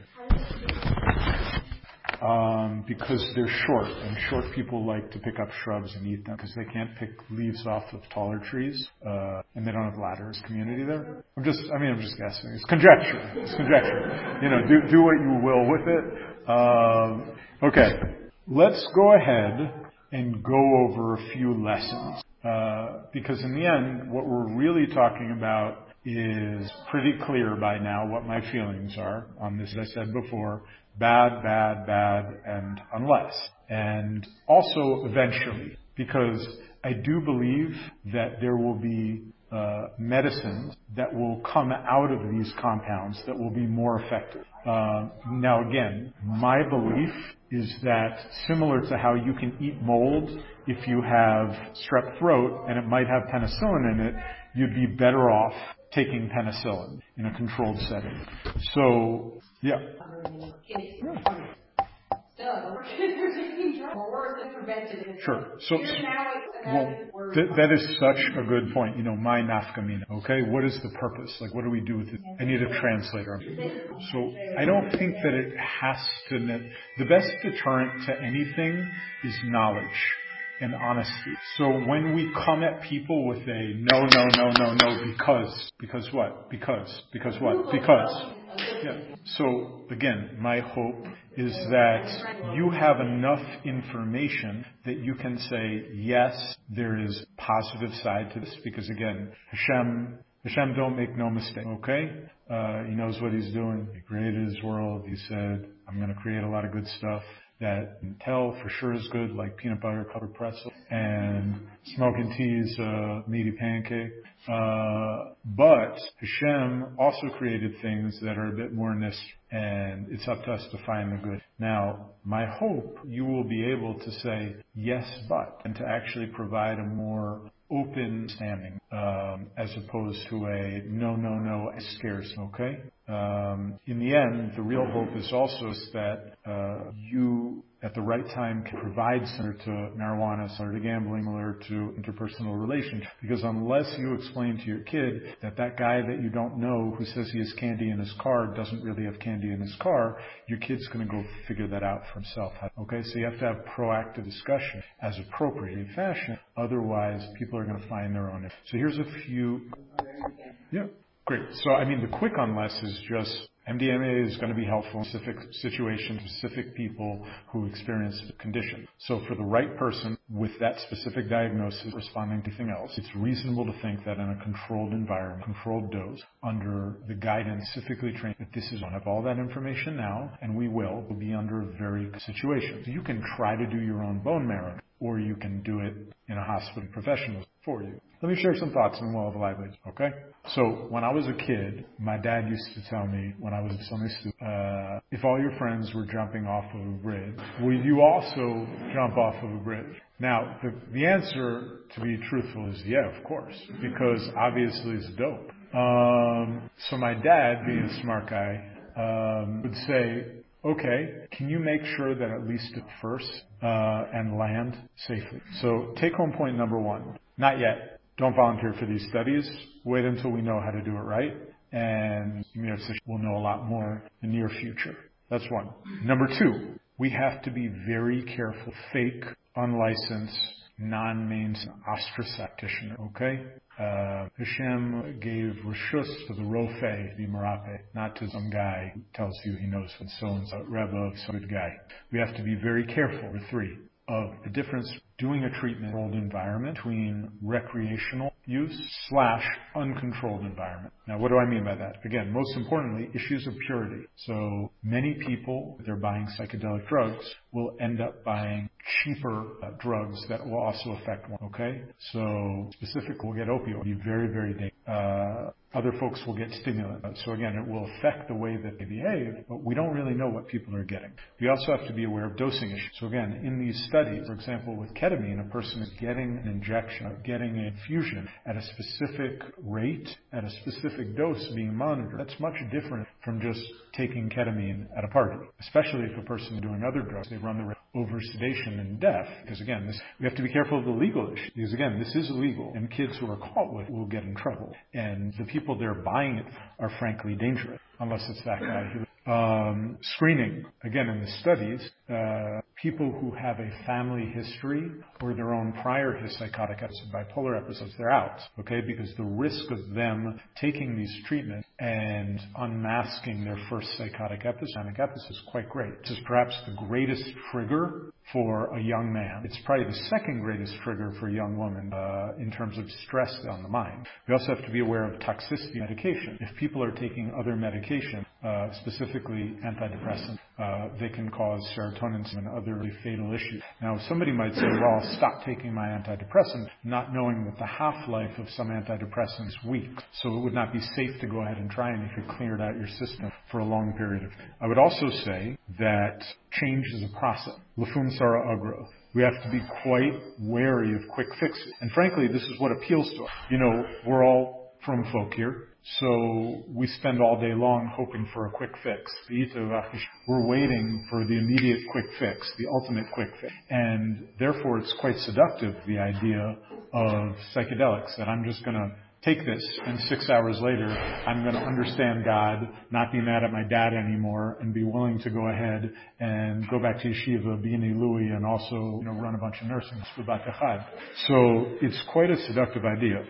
Because they're short, and short people like to pick up shrubs and eat them because they can't pick leaves off of taller trees, and they don't have ladders. Community there. I'm just guessing. It's conjecture. Do what you will with it. Okay, let's go ahead and go over a few lessons because in the end, what we're really talking about is pretty clear by now what my feelings are on this. As I said before, bad, bad, bad, and unless. And also eventually, because I do believe that there will be medicines that will come out of these compounds that will be more effective. Now again, my belief is that similar to how you can eat mold if you have strep throat and it might have penicillin in it, you'd be better off taking penicillin in a controlled setting. So, yeah. Sure. So that is such a good point. My nafkamina. Okay, what is the purpose? Like, what do we do with it? I need a translator. So I don't think that it has to. The best deterrent to anything is knowledge and honesty. So when we come at people with a no, because what? Because what? Because. Yeah. So again, my hope is that you have enough information that you can say, yes, there is positive side to this, because again, Hashem don't make no mistake, okay? He knows what he's doing. He created his world. He said, I'm going to create a lot of good stuff that you can tell for sure is good, like peanut butter covered pretzel, and smoking tea is a meaty pancake. But Hashem also created things that are a bit more niche, and it's up to us to find the good. Now, my hope you will be able to say yes, but, and to actually provide a more open standing, as opposed to a no, scarce, okay? In the end, the real hope is also that you, at the right time, can provide similar to marijuana, similar to gambling, similar to interpersonal relations. Because unless you explain to your kid that guy that you don't know who says he has candy in his car doesn't really have candy in his car, your kid's going to go figure that out for himself. Okay, so you have to have proactive discussion as appropriate in fashion. Otherwise, people are going to find their own. So here's a few. Yeah. Great. So, the quick unless is just MDMA is going to be helpful in specific situations, specific people who experience the condition. So for the right person with that specific diagnosis responding to anything else, it's reasonable to think that in a controlled environment, controlled dose, under the guidance specifically trained, that this is one. Have all that information now, and we will be under a very situation. So you can try to do your own bone marrow, or you can do it in a hospital professional for you. Let me share some thoughts and we'll have a lively, okay? So when I was a kid, my dad used to tell me when I was a Sunday student, if all your friends were jumping off of a bridge, will you also jump off of a bridge? Now, the answer, to be truthful, is yeah, of course, because obviously it's dope. So my dad, being a smart guy, would say, okay, can you make sure that at least at first and land safely? So take home point number one, not yet. Don't volunteer for these studies. Wait until we know how to do it right. And we'll know a lot more in the near future. That's one. Number two, we have to be very careful. Fake, unlicensed, non-mainstream ostracized practitioner, okay? Hashem gave Rishus to the Rofei, the Marape, not to some guy who tells you he knows what so-and-so, Rebbe of some good guy. We have to be very careful, number three, of the difference doing a treatment in a controlled environment between recreational use / uncontrolled environment. Now, what do I mean by that? Again, most importantly, issues of purity. So many people, if they're buying psychedelic drugs, will end up buying cheaper drugs that will also affect one, okay? So specifically, we'll get opioid. Be very, very dangerous. Other folks will get stimulant. So again, it will affect the way that they behave, but we don't really know what people are getting. We also have to be aware of dosing issues. So again, in these studies, for example, with ketamine, a person is getting an injection, getting an infusion at a specific rate, at a specific dose being monitored. That's much different from just taking ketamine at a party, especially if a person is doing other drugs. They run the risk of over-sedation and death, because again, we have to be careful of the legal issue, because again, this is illegal, and kids who are caught with it will get in trouble. And the people they're buying it are frankly dangerous, unless it's that guy who... Screening, again, in the studies, people who have a family history or their own prior psychotic episodes, bipolar episodes, they're out, okay? Because the risk of them taking these treatments and unmasking their first psychotic episode is quite great. This is perhaps the greatest trigger for a young man. It's probably the second greatest trigger for a young woman in terms of stress on the mind. We also have to be aware of toxicity of medication. If people are taking other medication, specifically antidepressants, they can cause serotonin and other fatal issues. Now, somebody might say, well, I'll stop taking my antidepressant, not knowing that the half-life of some antidepressants is weeks. So it would not be safe to go ahead and try and if you cleared out your system for a long period of time. I would also say that change is a process. Lefum Sara Agro. We have to be quite wary of quick fixes. And frankly, this is what appeals to us. You know, we're all from folk here. So we spend all day long hoping for a quick fix. We're waiting for the immediate quick fix, the ultimate quick fix. And therefore it's quite seductive, the idea of psychedelics, that I'm just going to take this and 6 hours later I'm going to understand God, not be mad at my dad anymore, and be willing to go ahead and go back to yeshiva, be an Ilui, and also, run a bunch of nursing for Bat Echad. So it's quite a seductive idea.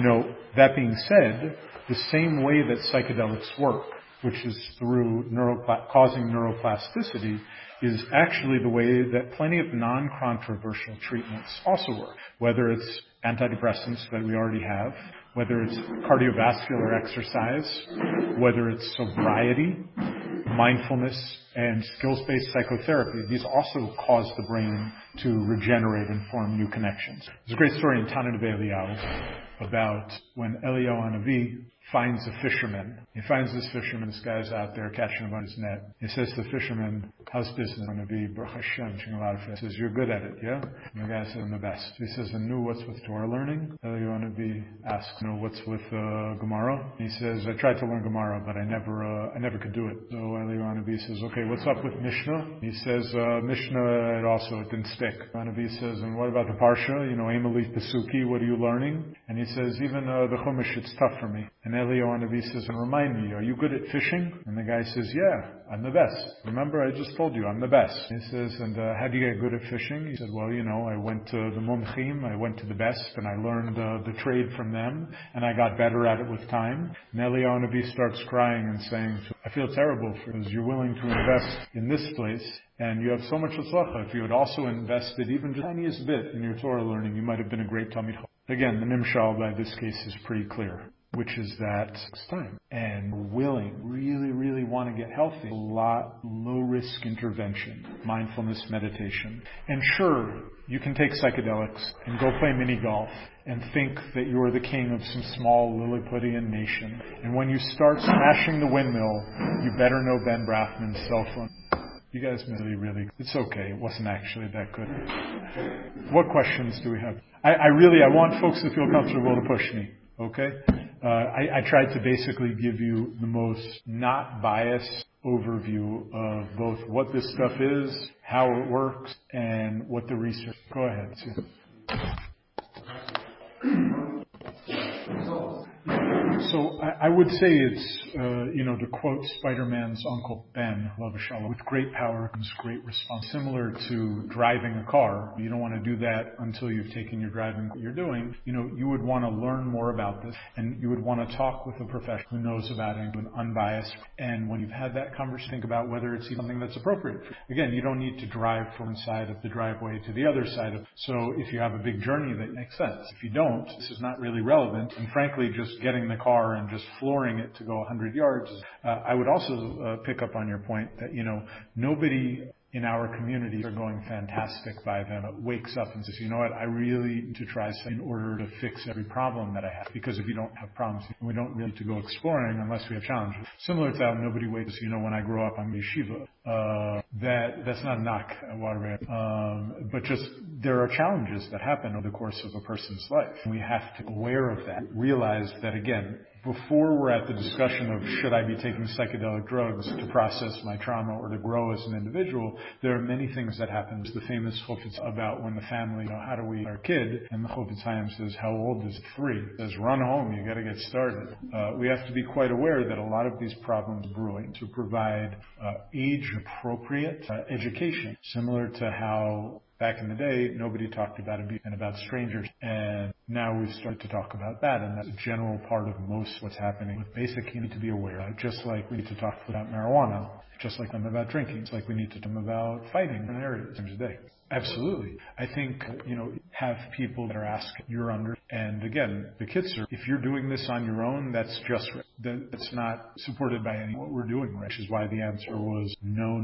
That being said, the same way that psychedelics work, which is through causing neuroplasticity, is actually the way that plenty of non-controversial treatments also work, whether it's antidepressants that we already have, whether it's cardiovascular exercise, whether it's sobriety, mindfulness, and skills-based psychotherapy. These also cause the brain to regenerate and form new connections. There's a great story in Tana Neve Eliyahu about when Eliyahu Hanavi finds a fisherman. He finds this fisherman. This guy's out there catching him on his net. He says to the fisherman, how's business? Hanavi, Baruch Hashem, catching a lot of fish. He says, you're good at it, yeah? And the guy says, I'm the best. He says, and what's with Torah learning? Eliyahu Hanavi asks, what's with Gemara? He says, I tried to learn Gemara, but I never could do it. So Eliyahu Hanavi says, okay, what's up with Mishnah? He says, Mishnah, it didn't stick. Hanavi says, and what about the Parsha? Emelit Pesuki, what are you learning? And he says, even the Chumash, it's tough for me. And Eliyahu Hanavi says, and remind me, are you good at fishing? And the guy says, yeah, I'm the best. Remember, I just told you, I'm the best. He says, and how do you get good at fishing? He said, well, I went to the Mumchim, I went to the best, and I learned the trade from them, and I got better at it with time. And Eliyahu Hanavi starts crying and saying, I feel terrible because you're willing to invest in this place, and you have so much atzlacha. If you had also invested even just the tiniest bit in your Torah learning, you might have been a great Talmid Chacham. Again, the Nimshal by this case is pretty clear, which is that it's time. And really want to get healthy. A lot low-risk intervention, mindfulness, meditation. And sure, you can take psychedelics and go play mini golf and think that you're the king of some small Lilliputian nation. And when you start smashing the windmill, you better know Ben Brafman's cell phone. You guys really, it's okay. It wasn't actually that good. What questions do we have? I want folks to feel comfortable to push me, okay? I tried to basically give you the most not biased overview of both what this stuff is, how it works, and what the research. Go ahead, Sue. So I would say it's, to quote Spider-Man's Uncle Ben, Love Shalom, with great power comes great response. Similar to driving a car, you don't want to do that until you've taken your driving what you're doing. You would want to learn more about this, and you would want to talk with a professional who knows about it, unbiased. And when you've had that conversation, think about whether it's something that's appropriate. Again, you don't need to drive from one side of the driveway to the other side of. So if you have a big journey, that makes sense. If you don't, this is not really relevant. And frankly, just getting the car and just flooring it to go 100 yards. I would also pick up on your point that, nobody in our community are going fantastic by them. It wakes up and says, you know what, I really need to try something in order to fix every problem that I have. Because if you don't have problems, we don't really need to go exploring unless we have challenges. Similar to how nobody wakes, when I grow up, I'm yeshiva. That's not a knock at Waterbury. But just there are challenges that happen over the course of a person's life. And we have to be aware of that. Realize that, again, before we're at the discussion of should I be taking psychedelic drugs to process my trauma or to grow as an individual, there are many things that happen. There's the famous Chofetz about when the family, how do we, our kid, and the Chofetz Chaim says, how old is it? 3. It says, run home, you got to get started. We have to be quite aware that a lot of these problems are brewing to provide age-appropriate education, similar to how back in the day, nobody talked about abuse and about strangers. And now we've started to talk about that. And that's a general part of most what's happening. With basic, you need to be aware of. Just like we need to talk about marijuana. Just like them about drinking. It's like we need to talk about fighting in areas today. Absolutely. I think, have people that are asking, you're under. And again, the kids are, if you're doing this on your own, that's just, that's not supported by any what we're doing, right? Which is why the answer was no.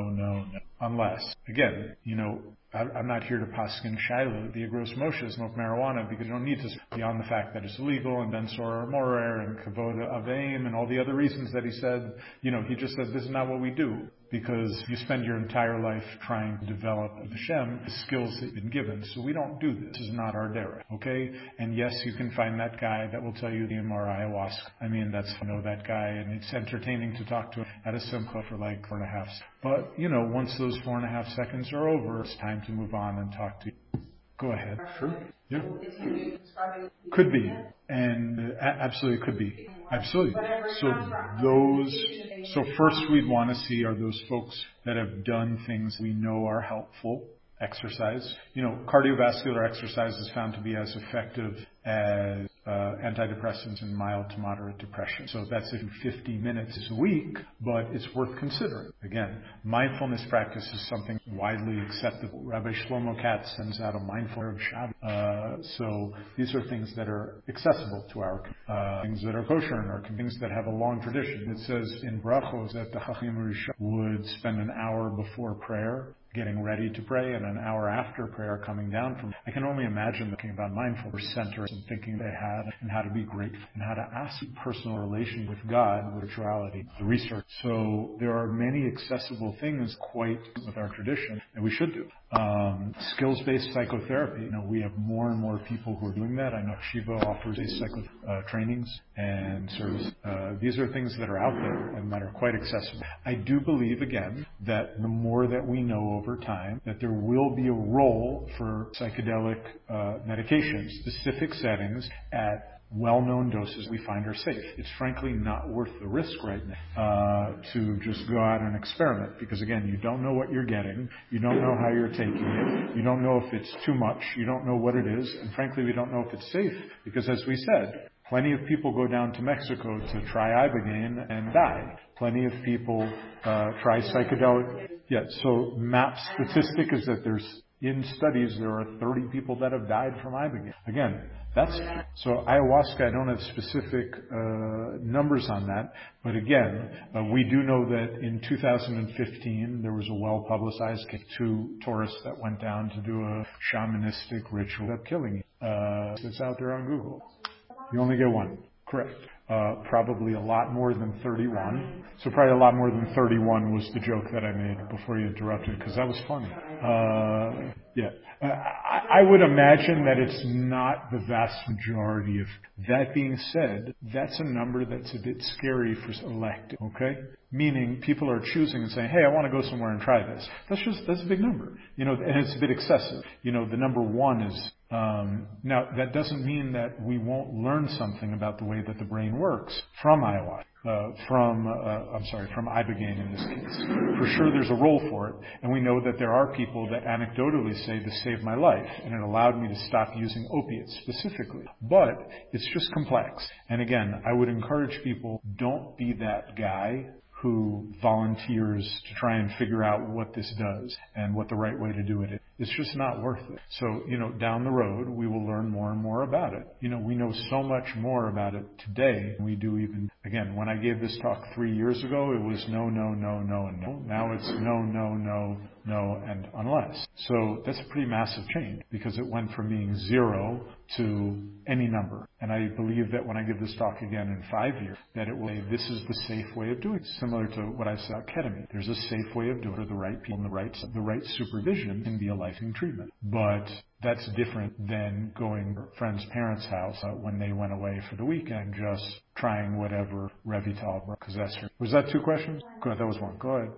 Unless, again, I'm not here to paskin Shiloh, the Agros Moshe, smoke marijuana, because you don't need to, beyond the fact that it's illegal, and Ben Sora Morer, and Kavod Aveim, and all the other reasons that he said, he just said, this is not what we do. Because you spend your entire life trying to develop with Hashem the skills that you've been given. So we don't do this. This is not our derech, okay? And yes, you can find that guy that will tell you the MR ayahuasca. I mean, that's, that guy, and it's entertaining to talk to him at a simcha for like 4.5. But, once those 4.5 seconds are over, it's time to move on and talk to you. Go ahead. Sure. Yeah. Could be. And absolutely could be. Absolutely. So first we'd want to see are those folks that have done things we know are helpful. Exercise. Cardiovascular exercise is found to be as effective as antidepressants in mild to moderate depression. So that's 50 minutes a week, but it's worth considering. Again, mindfulness practice is something widely acceptable. Rabbi Shlomo Katz sends out a mindful of Shabbat. So these are things that are accessible to our things that are kosher and our things that have a long tradition. It says in Brachos that the Chacham Rishon would spend an hour before prayer getting ready to pray, and an hour after prayer coming down from. I can only imagine thinking about mindfulness centers and thinking they had, and how to be grateful, and how to ask personal relation with God, with spirituality, the research. So there are many accessible things quite with our tradition that we should do. Skills-based psychotherapy. We have more and more people who are doing that. I know Shiva offers trainings and service. These are things that are out there and that are quite accessible. I do believe, again, that the more that we know over time, that there will be a role for psychedelic medications, specific settings at well-known doses we find are safe. It's frankly not worth the risk right now to just go out and experiment, because again, you don't know what you're getting, you don't know how you're taking it, you don't know if it's too much, you don't know what it is, and frankly we don't know if it's safe, because as we said, plenty of people go down to Mexico to try Ibogaine and die. Plenty of people try psychedelic. Yeah, so MAP statistic is that in studies, there are 30 people that have died from Ibogaine. Again, so ayahuasca, I don't have specific numbers on that, but again, we do know that in 2015, there was a well-publicized case, 2 tourists that went down to do a shamanistic ritual of killing. It's out there on Google. You only get 1. Correct. Probably a lot more than 31. So probably a lot more than 31 was the joke that I made before you interrupted, because that was funny. Yeah. I would imagine that it's not the vast majority of. That being said, that's a number that's a bit scary for elective, okay? meaning people are choosing and saying, hey, I want to go somewhere and try this. That's a big number, and it's a bit excessive. The number one is, now that doesn't mean that we won't learn something about the way that the brain works from ayahuasca. From ibogaine in this case. For sure there's a role for it, and we know that there are people that anecdotally say this saved my life, and it allowed me to stop using opiates specifically. But it's just complex. And again, I would encourage people, don't be that guy who volunteers to try and figure out what this does and what the right way to do it is. It's just not worth it. So, down the road, we will learn more and more about it. We know so much more about it today than we do even, again, when I gave this talk 3 years ago, it was no, no, no, no, and no. Now it's no, no, no, no, and unless. So that's a pretty massive change because it went from being 0 to any number. And I believe that when I give this talk again in 5 years, that it will say this is the safe way of doing it. Similar to what I said about ketamine. There's a safe way of doing it for the right people and the right supervision can be a life-saving treatment. But that's different than going to a friend's parents' house when they went away for the weekend, just trying whatever Revital, because that's her. Was that 2 questions? Good, that was 1. Go ahead.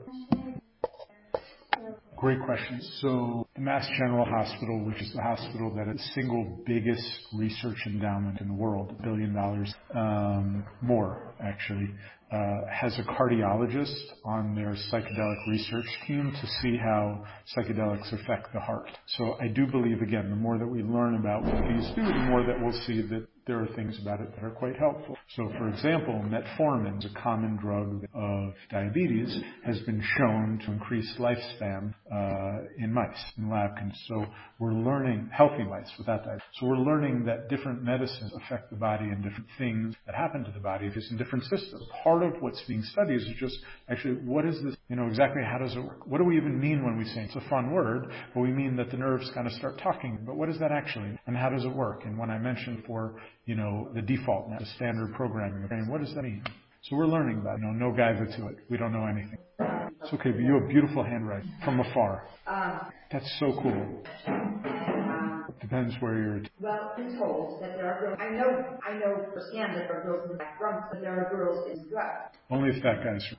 Great question. So the Mass General Hospital, which is the hospital that is the single biggest research endowment in the world, $1 billion, more actually, has a cardiologist on their psychedelic research team to see how psychedelics affect the heart. So I do believe, again, the more that we learn about what these do, the more that we'll see that there are things about it that are quite helpful. So, for example, metformin, a common drug of diabetes, has been shown to increase lifespan in mice, in lab conditions. So we're learning, healthy mice without diabetes. So we're learning that different medicines affect the body and different things that happen to the body just in different systems. Part of what's being studied is just actually what is this, exactly how does it work? What do we even mean when we say it's a fun word, but we mean that the nerves kind of start talking. But what does that actually mean? And how does it work? And when I mentioned the default, the standard programming, what does that mean? So we're learning about it. No Guyver to it. We don't know anything. It's okay, but you have beautiful handwriting from afar. That's so cool. Depends where you're. Well, I'm told that there are girls. I know firsthand that there are girls in the back drums, but there are girls in drugs. Only if that guy's.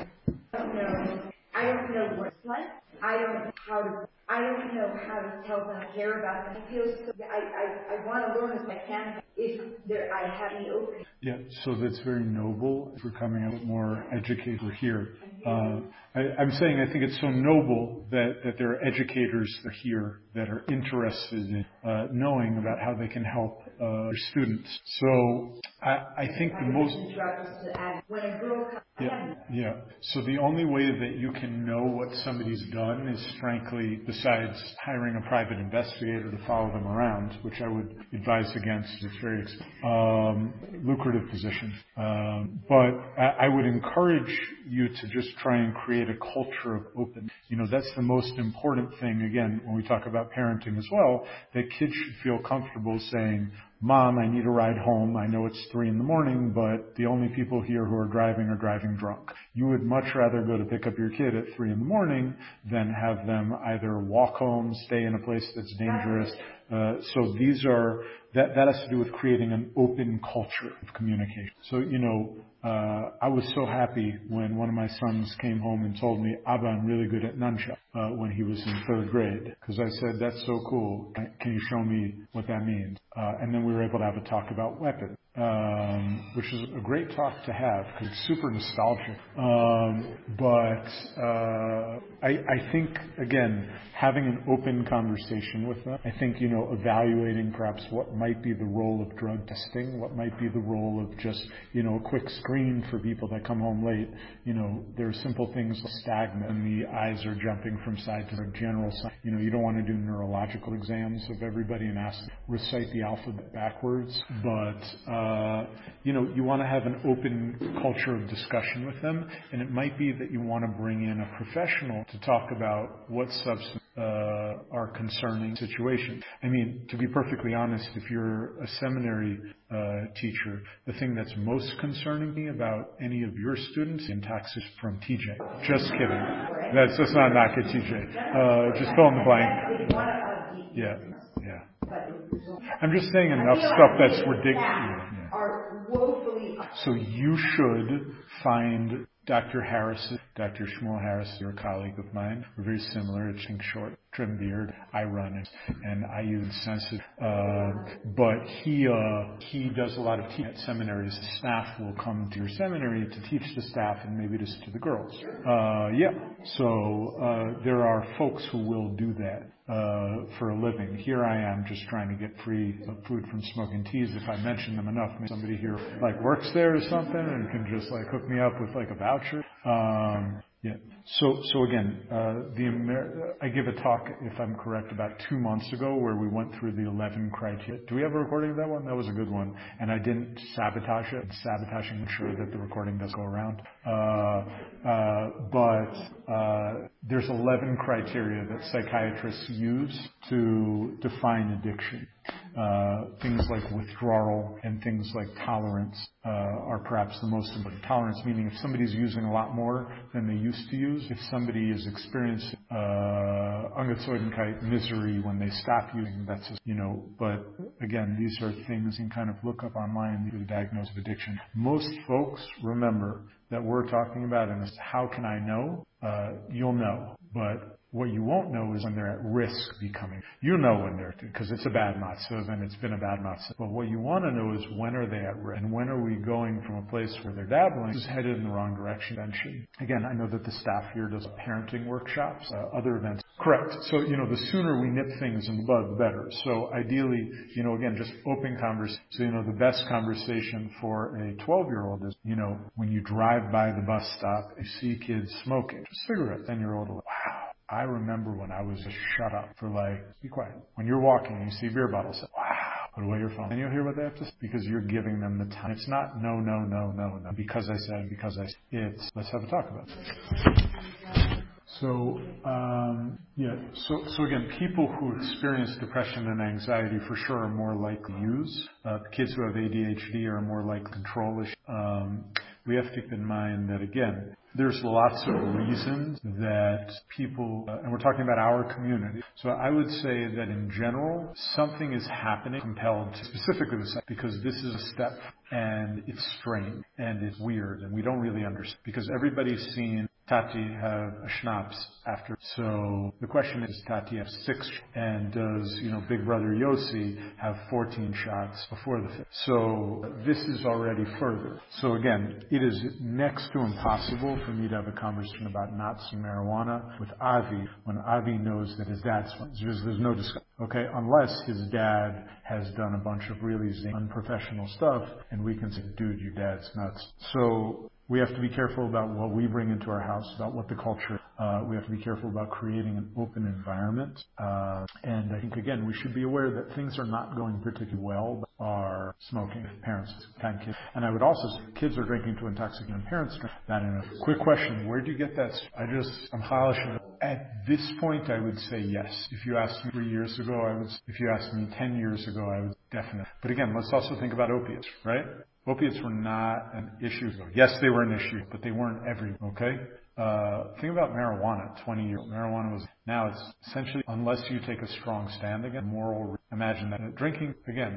I don't know what it's like. I don't know how to tell them I care about them. I feel so. I want to learn as I can if I have any opening. Yeah, so that's very noble. If we're coming out more educated here. I'm saying I think it's so noble that there are educators that are here that are interested in knowing about how they can help their students. So I think the most. When a girl comes Yeah. So the only way that you can know what somebody's done is, frankly, besides hiring a private investigator to follow them around, which I would advise against. It's very lucrative position. But I would encourage you to just try and create a culture of openness. That's the most important thing, again, when we talk about parenting as well, that kids should feel comfortable saying, Mom, I need a ride home. I know it's 3 a.m, but the only people here who are driving drunk. You would much rather go to pick up your kid at 3 a.m. than have them either walk home, stay in a place that's dangerous. So that has to do with creating an open culture of communication. So, I was so happy when one of my sons came home and told me, Abba, I'm really good at nunchuck, when he was in 3rd grade. Because I said, that's so cool. Can you show me what that means? And then we were able to have a talk about weapons, which is a great talk to have because it's super nostalgic. But I think, again, having an open conversation with them, I think, evaluating perhaps what might be the role of drug testing, what might be the role of just, a quick screen for people that come home late. There are simple things like stagnant and the eyes are jumping from side to side, general sign. You don't want to do neurological exams of everybody and recite the alphabet backwards, but, you want to have an open culture of discussion with them, and it might be that you want to bring in a professional to talk about what substances are concerning situations. I mean, to be perfectly honest, if you're a seminary teacher, the thing that's most concerning me about any of your students in taxes from TJ. Just kidding. That's not knock at TJ. Just fill in the blank. Yeah. I'm just saying enough stuff that's ridiculous. So you should find Dr. Harris, Dr. Shmuel Harris, your colleague of mine, we're very similar. It's short, trim beard. I run it, and I use sensitive. But he does a lot of teaching at seminaries. The staff will come to your seminary to teach the staff and maybe just to the girls. So there are folks who will do that for a living. Here I am just trying to get free food from Smoking Teas. If I mention them enough, maybe somebody here works there or something and can just hook me up with a voucher. So again, I give a talk, if I'm correct, about 2 months ago where we went through the 11 criteria. Do we have a recording of that one? That was a good one. And I didn't sabotage it. Sabotaging, ensure that the recording does go around. But there's 11 criteria that psychiatrists use to define addiction. Things like withdrawal and things like tolerance are perhaps the most important. Tolerance meaning if somebody's using a lot more than they used to use, if somebody is experiencing Ungezeugenkeit, misery when they stop using, that's but again, these are things you can kind of look up online to diagnose of addiction. Most folks remember that we're talking about, and it's how can I know? You'll know, but what you won't know is when they're at risk becoming. You know when they're, because it's a bad matzah, and it's been a bad matzah. But what you want to know is when are they at risk, and when are we going from a place where they're dabbling is headed in the wrong direction. Again, I know that the staff here does parenting workshops, other events. Correct. So, the sooner we nip things in the bud, the better. So ideally, again, just open conversation. So, the best conversation for a 12-year-old is, when you drive by the bus stop, you see kids smoking, just cigarette, 10-year-old, wow. I remember when I was just shut up for be quiet. When you're walking and you see beer bottles, say, wow, put away your phone. And you'll hear what they have to say because you're giving them the time. It's not no. Because I said. It's let's have a talk about it. So again, people who experience depression and anxiety for sure are more likely to use. Kids who have ADHD are more likely to control issues. We have to keep in mind that, again, there's lots of reasons that people, and we're talking about our community. So I would say that in general, something is happening compelled to specifically the sex, because this is a step and it's strange and it's weird and we don't really understand because everybody's seen Tati have a schnapps after. So the question is, Tati have 6 and does, Big Brother Yossi have 14 shots before the 5th? So this is already further. So again, it is next to impossible for me to have a conversation about not seeing marijuana with Avi when Avi knows that his dad's one. There's no discussion. Okay, unless his dad has done a bunch of really unprofessional stuff and we can say, dude, your dad's nuts. So we have to be careful about what we bring into our house, about what the culture. We have to be careful about creating an open environment. And I think, again, we should be aware that things are not going particularly well, but are smoking, parents, kids. And I would also say kids are drinking to intoxicate and parents drink that enough. Quick question, where do you get that? I'm chalish. At this point, I would say yes. If you asked me 3 years ago, if you asked me 10 years ago, I would definitely. But again, let's also think about opiates, right? Opiates were not an issue. Yes, they were an issue, but they weren't everywhere, okay? Think about marijuana 20 years ago. Marijuana was, now it's essentially, unless you take a strong stand against moral, imagine that. Drinking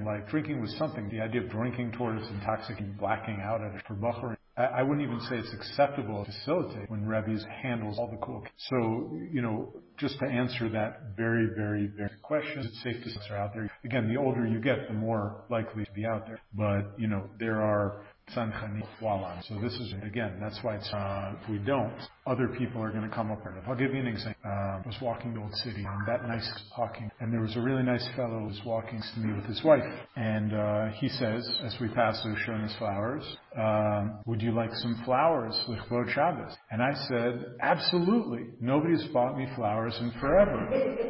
was something, the idea of drinking towards intoxicating, blacking out at it for Bachar. I wouldn't even say it's acceptable to facilitate when Rebbe's handles all the cool. So, just to answer that very, very, very question, is it safe to say are out there? Again, the older you get, the more likely to be out there. But, there are Tzanchani Walan. So this is, again, that's why it's, if we don't, other people are going to come up with it. I'll give you an example. I was walking to Old City and that nice talking, and there was a really nice fellow who was walking to me with his wife. And he says, as we pass, they're showing us flowers, would you like some flowers with Kvod Shabbos? And I said, absolutely. Nobody's bought me flowers in forever.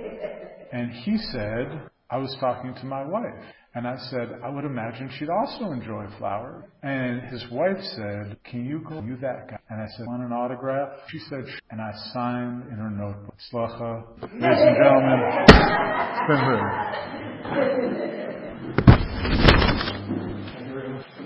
And he said, I was talking to my wife. And I said, I would imagine she'd also enjoy flowers. And his wife said, can you go, you that guy? And I said, want an autograph? She said, and I signed in her notebook. Slacha, ladies and gentlemen, it's been good.